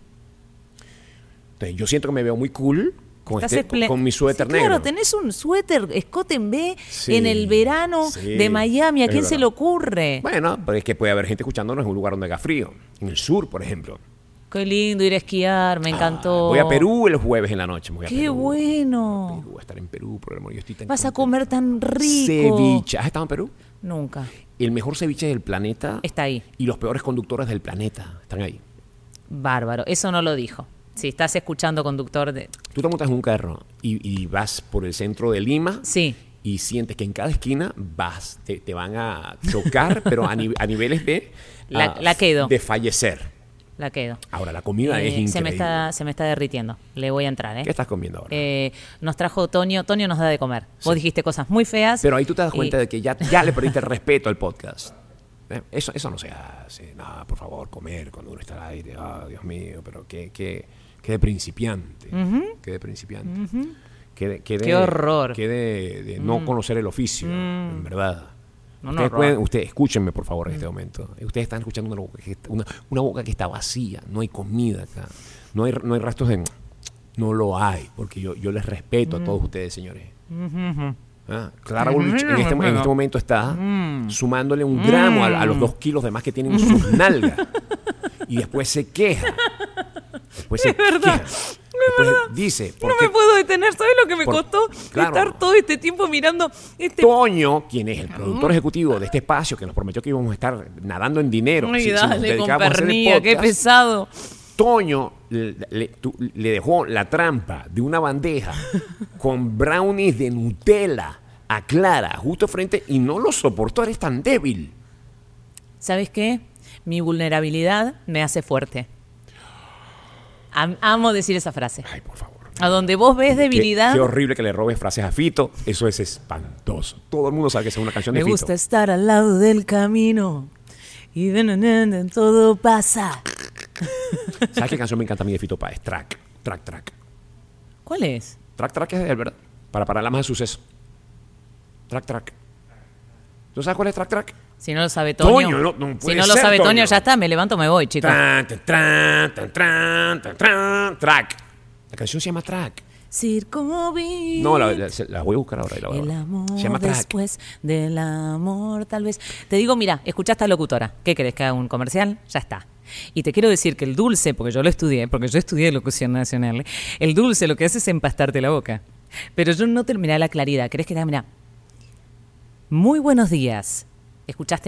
Entonces yo siento que me veo muy cool con, Estás este, esplen- con mi suéter Sí, negro. Claro, tenés un suéter escote en B Sí, en el verano sí, de Miami. ¿A es quién se verdad. le ocurre? Bueno, pero es que puede haber gente escuchándonos en un lugar donde haga frío. En el sur, por ejemplo. Qué lindo ir a esquiar, me encantó. Ah, voy a Perú el jueves en la noche. me voy a Qué Perú. bueno. Perú, voy a estar en Perú, por el amor, yo estoy tan Vas a contento. comer tan rico. Ceviche. ¿Has estado en Perú? Nunca. El mejor ceviche del planeta. Está ahí. Y los peores conductores del planeta están ahí. Bárbaro. Eso no lo dijo. Si estás escuchando conductor de... Tú te montas en un carro y, y vas por el centro de Lima. Sí. Y sientes que en cada esquina vas, te, te van a chocar, pero a, ni- a niveles de... La- ah, la quedo. De fallecer. La quedo. Ahora, la comida Eh, es increíble. se me está se me está derritiendo. Le voy a entrar, ¿eh? ¿Qué estás comiendo ahora? Eh, nos trajo Tonio. Tonio nos da de comer. Vos dijiste cosas muy feas. Pero ahí tú te das y- cuenta de que ya, ya le perdiste el respeto al podcast. Eh, Eso, eso no se hace. No, por favor, comer cuando uno está al aire. Ah, Dios mío, pero qué, qué, qué de principiante. Ujú. Qué de principiante. Ujú. Qué, de, qué, de- Qué horror. Qué de, de no conocer el oficio, en verdad. No, no, Ustedes, horror. pueden, ustedes, escúchenme por favor en este momento. Ustedes están escuchando una boca, que está, una, una boca que está vacía. No hay comida acá. No hay, no hay rastros de... No lo hay, porque yo, yo les respeto a todos ustedes, señores. Ah, Clara Ulrich en este, en este momento está sumándole un gramo a, a los dos kilos de más que tienen sus nalgas. Y después se queja. Después se Es verdad. queja. Después dice, ¿por No qué me puedo detener. ¿Sabes lo que me por- costó claro. estar todo este tiempo mirando este... Toño, quien es el productor ejecutivo de este espacio, que nos prometió que íbamos a estar nadando en dinero Ay, si- si nos dale, con dedicábamos a hacer el pernilla, qué podcast, pesado. Toño le, le- tu- le dejó la trampa de una bandeja con brownies de Nutella a Clara justo frente y no lo soportó. Eres tan débil. ¿Sabes qué? Mi vulnerabilidad me hace fuerte. Am- amo decir esa frase. Ay, por favor. A donde vos ves Qué, debilidad, qué horrible que le robes frases a Fito. Eso es espantoso. Todo el mundo sabe que esa es una canción de me Fito. gusta estar al lado del camino. Y de na, na, na, todo pasa. ¿Sabes qué canción me encanta a mí de Fito Páez? Track, track, track. ¿Cuál es? Track, track es de él, ¿verdad? Para parar la más de suceso. Track, track. ¿Tú sabes cuál es track, track? Si no lo sabe Toño. Toño, no- no si puede no lo ser, sabe Toño, Toño. ya está, me levanto, me voy, chicos. Tran, tan, tran, tan, tran, tan, tran, track. La canción se llama Track. Circo Beat. No, la, la- se- la voy a buscar ahora. y la voy a El buscar. amor Se llama Track. después del amor, tal vez. Te digo, mira, escucha a esta locutora. ¿Qué querés que haga un comercial? Ya está. Y te quiero decir que el dulce, porque yo lo estudié, porque yo estudié locución nacional, el dulce lo que hace es empastarte la boca. Pero yo no terminé la claridad. ¿Querés que te haga? Mira. Muy buenos días. ¿Escuchaste?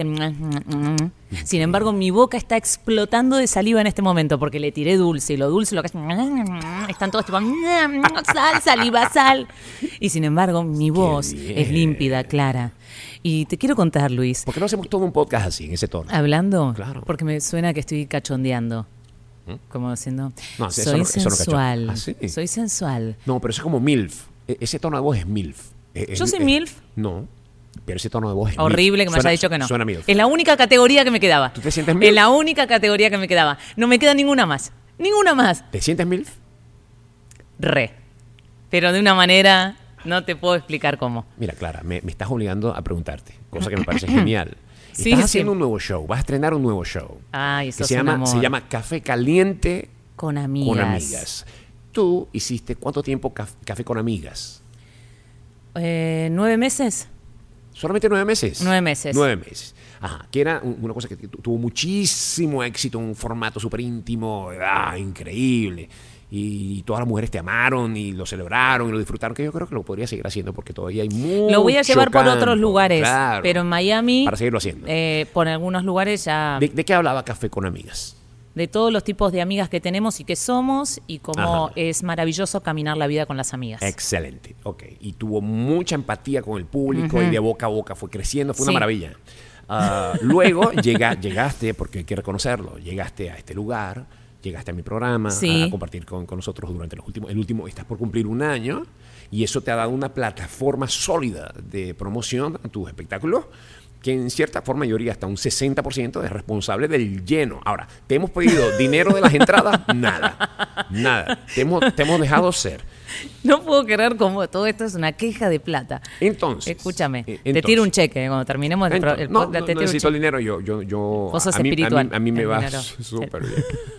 Sin embargo, mi boca está explotando de saliva en este momento porque le tiré dulce y lo dulce lo que hace... Están todos tipo... Sal, saliva, sal. Y sin embargo, mi voz bien. es límpida, clara. Y te quiero contar, Luis, ¿Por qué no hacemos todo un podcast así, en ese tono? hablando, Claro. porque me suena que estoy cachondeando. Como diciendo, No, sí, eso soy no- eso no sensual, cachondeo. ¿Ah, sí? soy sensual. No, pero eso es como MILF. E- ese tono de voz es MILF. E- ¿Yo es- soy es- MILF? No, pero ese tono de voz es Horrible MILF. que me Suena- haya dicho que no. Suena MILF. Es la única categoría que me quedaba. ¿Tú te sientes MILF? Es la única categoría que me quedaba. No me queda ninguna más. Ninguna más. ¿Te sientes MILF? Re. Pero de una manera, no te puedo explicar cómo. Mira, Clara, me, me estás obligando a preguntarte, cosa que me parece genial. Sí, Estás sí. haciendo un nuevo show, vas a estrenar un nuevo show. Ay, que eso es se un llama, amor. se llama Café Caliente Con amigas. con Amigas. Tú hiciste ¿cuánto tiempo caf- Café con Amigas? Eh, ¿Nueve meses? ¿Solamente nueve meses? Nueve meses. Nueve meses. Ajá, que era un- una cosa que tu- tuvo muchísimo éxito, un formato súper íntimo, ah, increíble. Y todas las mujeres te amaron y lo celebraron y lo disfrutaron, que yo creo que lo podría seguir haciendo porque todavía hay mucho Lo voy a llevar por campo, otros lugares. claro, Pero en Miami, para seguirlo haciendo. eh, por algunos lugares ya... ¿De, de qué hablaba Café con Amigas? de todos los tipos de amigas que tenemos y que somos y cómo Ajá. es maravilloso caminar la vida con las amigas. Excelente, ok. Y tuvo mucha empatía con el público y de boca a boca fue creciendo, fue una Sí. maravilla. Ah, luego llega, llegaste, porque hay que reconocerlo, llegaste a este lugar, llegaste a mi programa, Sí. a, a compartir con, con nosotros durante los últimos, el último, estás por cumplir un año y eso te ha dado una plataforma sólida de promoción a tus espectáculos que en cierta forma yo diría hasta un sesenta por ciento es responsable del lleno. Ahora, ¿te hemos pedido dinero de las entradas? Nada, nada. Te hemos, te hemos dejado ser. No puedo creer cómo todo esto es una queja de plata. Entonces, Escúchame, eh, te entonces- tiro un cheque cuando terminemos el, pro- Entonces, el no, podcast, no, te no tiro un necesito el cheque. dinero, yo, yo, yo Vos sos a, mí, a, espiritual, mí, a mí me el va dinero. súper bien.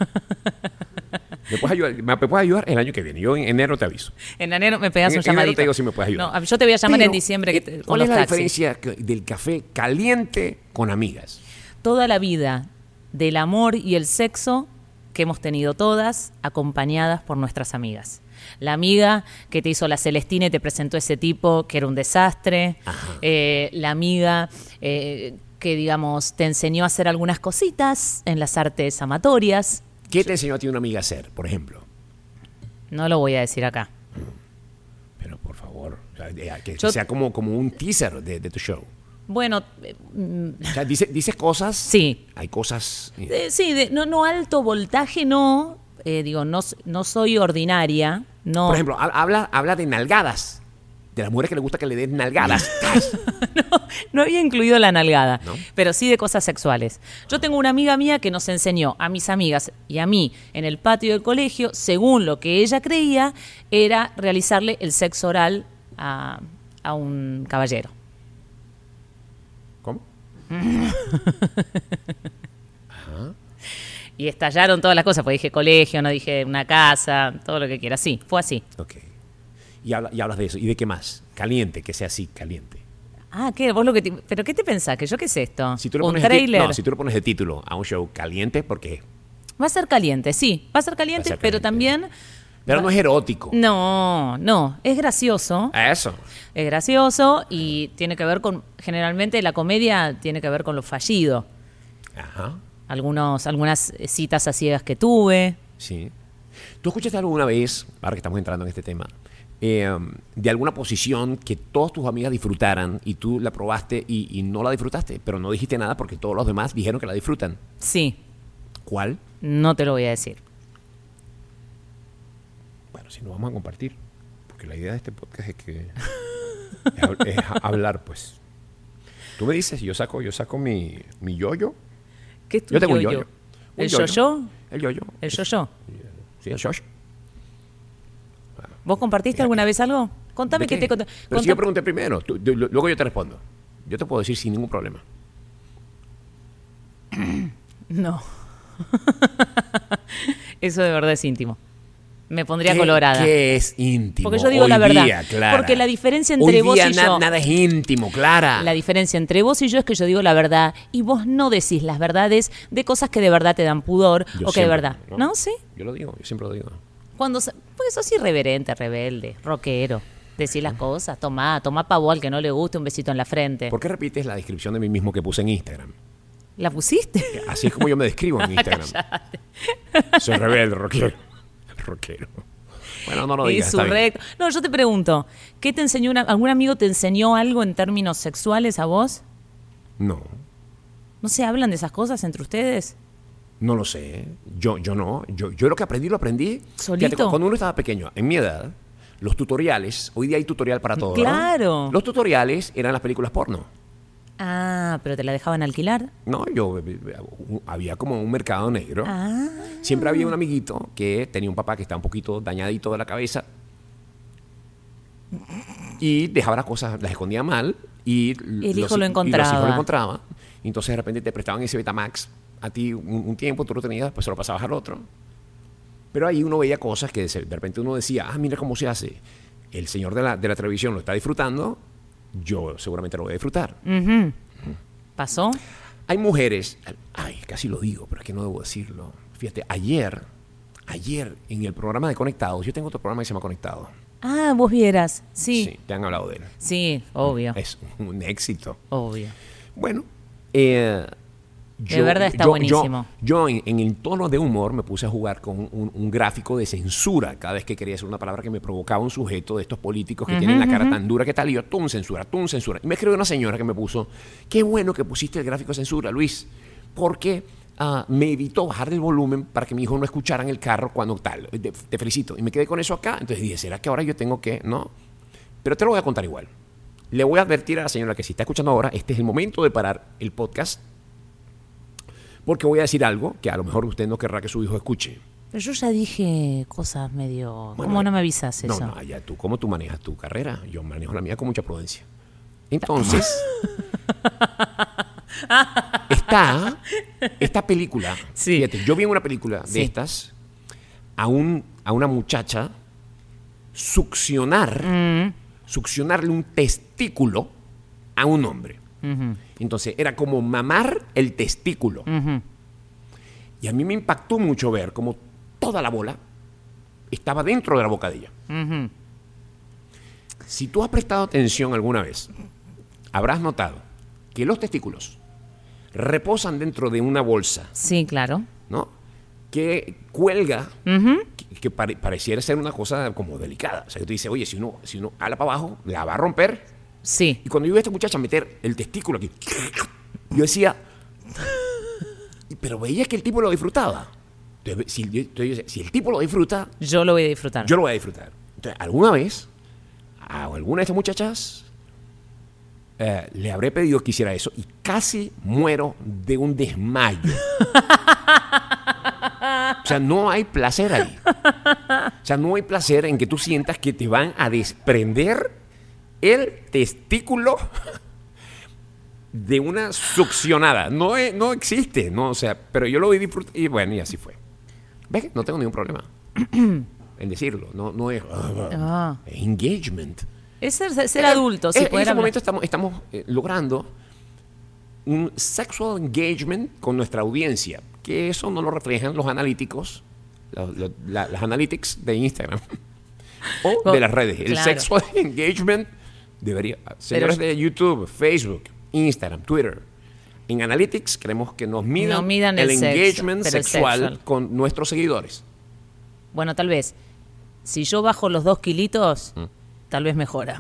¿Me puedes ayudar? ¿Me puedes ayudar el año que viene? Yo en enero te aviso. En enero me pegas En- un en enero llamadito. te digo si me puedes ayudar. No, yo te voy a llamar Pero, en diciembre que eh, te- con ¿cuál los es la taxis. diferencia que- del café caliente con amigas? Toda la vida del amor y el sexo que hemos tenido todas acompañadas por nuestras amigas. La amiga que te hizo la Celestina y te presentó ese tipo que era un desastre. Eh, la amiga eh, que, digamos, te enseñó a hacer algunas cositas en las artes amatorias. ¿Qué te enseñó a ti una amiga a hacer, por ejemplo? No lo voy a decir acá. Pero por favor, o sea, eh, que Yo- sea como, como un teaser de, de tu show. Bueno, eh, mm, O sea, dice- dices cosas. Sí. Hay cosas. eh, Eh, sí, de- no, no alto voltaje, no. Eh, digo, no, s- no soy ordinaria. No. Por ejemplo, ha- habla, habla de nalgadas. De las mujeres que les gusta que le den nalgadas. No, no había incluido la nalgada, ¿No? pero sí de cosas sexuales. Yo tengo una amiga mía que nos enseñó a mis amigas y a mí en el patio del colegio, según lo que ella creía, era realizarle el sexo oral a, a un caballero. ¿Cómo? Y estallaron todas las cosas, porque dije colegio, no dije una casa, todo lo que quiera. Sí, fue así. Ok. Y, habla, y hablas de eso. ¿Y de qué más? Caliente, que sea así, caliente. Ah, ¿qué? ¿Vos lo que te- ¿Pero qué te pensás? ¿Que yo qué es esto? Si tú le ¿Un pones de ti- tráiler? no, si tú le pones de título a un show caliente, ¿por qué? Va a ser caliente, sí. Va a ser caliente, Va a ser pero caliente. también... Pero no es erótico. No, no. Es gracioso. Eso. Es gracioso y tiene que ver con... Generalmente la comedia tiene que ver con lo fallido. Ajá. Algunos, algunas citas a ciegas que tuve. Sí. ¿Tú escuchaste alguna vez, ahora que estamos entrando en este tema, eh, de alguna posición que todas tus amigas disfrutaran y tú la probaste y, y no la disfrutaste, pero no dijiste nada porque todos los demás dijeron que la disfrutan? Sí, ¿Cuál? no te lo voy a decir. Bueno, si no vamos a compartir, porque la idea de este podcast es que es, hab- es hablar, pues. Tú me dices, yo saco, yo saco mi, mi yoyo. ¿Qué es tu Yo tengo un yo-yo? yoyo. Un ¿El yoyo. yo-yo? El yoyo. ¿El yo-yo? Sí, el yoyo. ¿Vos compartiste alguna vez algo? Contame ¿De que qué? te conté. Pero si yo pregunté primero, tú- tú- luego yo te respondo. Yo te puedo decir sin ningún problema. No. Eso de verdad es íntimo. Me pondría ¿Qué- colorada. ¿Qué es íntimo? Porque yo digo Hoy la verdad. día, Clara? Porque la diferencia entre Hoy vos día y na- yo- nada es íntimo, Clara. La diferencia entre vos y yo es que yo digo la verdad y vos no decís las verdades de cosas que de verdad te dan pudor Yo o que de siempre, verdad. ¿No? ¿Sí? Yo lo digo, yo siempre lo digo. Cuando se- porque sos irreverente, rebelde, rockero. Decís las cosas, tomá, tomá pavo al que no le guste, un besito en la frente. ¿Por qué repites la descripción de mí mismo que puse en Instagram? ¿La pusiste? Así es como yo me describo en Instagram. Soy rebelde, rockero. Rockero. Bueno, no lo digas, está bien. Insurrecto. No, yo te pregunto, ¿qué te enseñó una- algún amigo te enseñó algo en términos sexuales a vos? No, ¿No se hablan de esas cosas entre ustedes? no lo sé. Yo, yo no. Yo, yo lo que aprendí, lo aprendí. ¿Solito? Fíjate, cuando uno estaba pequeño, en mi edad, los tutoriales, hoy día hay tutorial para todo, ¿no? Claro. Los tutoriales eran las películas porno. Ah, pero te la dejaban alquilar. No, yo, eh, había como un mercado negro. Ah. Siempre había un amiguito que tenía un papá que estaba un poquito dañadito de la cabeza y dejaba las cosas, las escondía mal y El los- hijo lo y encontraba. los hijos lo encontraban. Y entonces de repente te prestaban ese Betamax a ti un, un tiempo, tú lo tenías, después se lo pasabas al otro. Pero ahí uno veía cosas que de de repente uno decía, ah, mira cómo se hace. El señor de la, de la televisión lo está disfrutando, yo seguramente lo voy a disfrutar. Ujú. ¿Pasó? Hay mujeres, ay, casi lo digo, pero es que no debo decirlo. Fíjate, ayer, ayer en el programa de Conectados, yo tengo otro programa que se llama Conectados. Ah, vos vieras. Sí. Sí, te han hablado de él. Sí, obvio. Es un éxito. Obvio. Bueno, eh, De verdad está yo- buenísimo. Yo, yo en, en el tono de humor me puse a jugar con un, un gráfico de censura cada vez que quería decir una palabra que me provocaba un sujeto de estos políticos que tienen la cara tan dura que tal, y yo, tú censura, tú censura. Y me escribió una señora que me puso, qué bueno que pusiste el gráfico de censura, Luis, porque ah, me evitó bajar el volumen para que mi hijo no escuchara en el carro cuando tal. Te, te felicito. Y me quedé con eso acá. Entonces dije, ¿será que ahora yo tengo que...? No. Pero te lo voy a contar igual. Le voy a advertir a la señora que si está escuchando ahora, este es el momento de parar el podcast, porque voy a decir algo que a lo mejor usted no querrá que su hijo escuche. Pero yo ya dije cosas medio... Bueno, ¿Cómo no me avisas eso? No, no, ya tú, ¿cómo tú manejas tu carrera? Yo manejo la mía con mucha prudencia. Entonces, está esta película. Sí. Fíjate, yo vi en una película de Sí. estas a, un, a una muchacha succionar, Mm. succionarle un testículo a un hombre. Ujú, Entonces, era como mamar el testículo. ujú. Y a mí me impactó mucho ver cómo toda la bola estaba dentro de la boca de ella. Ujú. Si tú has prestado atención alguna vez, habrás notado que los testículos reposan dentro de una bolsa, Sí, claro. ¿no? Que cuelga, Ujú. que, que pare- pareciera ser una cosa como delicada. O sea, que tú dices, oye, si uno, si uno ala para abajo, la va a romper. Sí. Y cuando yo vi a esta muchacha meter el testículo aquí, yo decía, pero veía que el tipo lo disfrutaba. Entonces, si, yo- entonces yo decía, si el tipo lo disfruta, Yo lo voy a disfrutar. yo lo voy a disfrutar. Entonces, alguna vez, a alguna de estas muchachas eh, le habré pedido que hiciera eso y casi muero de un desmayo. O sea, no hay placer ahí. O sea, no hay placer en que tú sientas que te van a desprender el testículo de una succionada. No, es, no existe, no, o sea, pero yo lo vi disfrutar y bueno, y así fue. ¿Ves? No tengo ningún problema en decirlo. No, no es uh, Ah. engagement. Es ser, ser adulto. Si Eh, en poder este hablar. momento estamos, estamos eh, logrando un sexual engagement con nuestra audiencia, que eso no lo reflejan los analíticos, lo- lo- la- las analytics de Instagram o de las redes. El Claro. sexual engagement debería... Señores de YouTube, Facebook, Instagram, Twitter, en Analytics queremos que nos midan, No midan el, el sexo, engagement pero el sexual sexual. con nuestros seguidores. Bueno, tal vez. Si yo bajo los dos kilitos, Mm. tal vez mejora.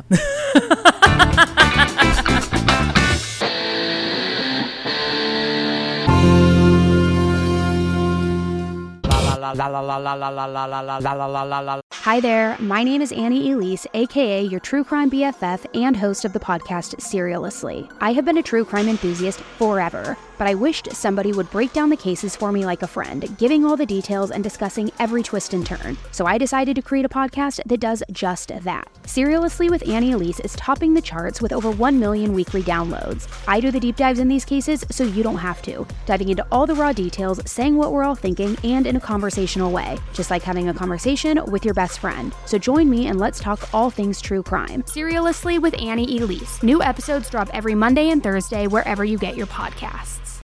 Hi there, my name is Annie Elise, aka your true crime B F F and host of the podcast Serialously. I have been a true crime enthusiast forever, but I wished somebody would break down the cases for me like a friend, giving all the details and discussing every twist and turn. So I decided to create a podcast that does just that. Serialously with Annie Elise is topping the charts with over one million weekly downloads. I do the deep dives in these cases so you don't have to, diving into all the raw details, saying what we're all thinking, and in a conversational way, just like having a conversation with your best friend. So join me and let's talk all things true crime. Serialously with Annie Elise. New episodes drop every Monday and Thursday wherever you get your podcasts.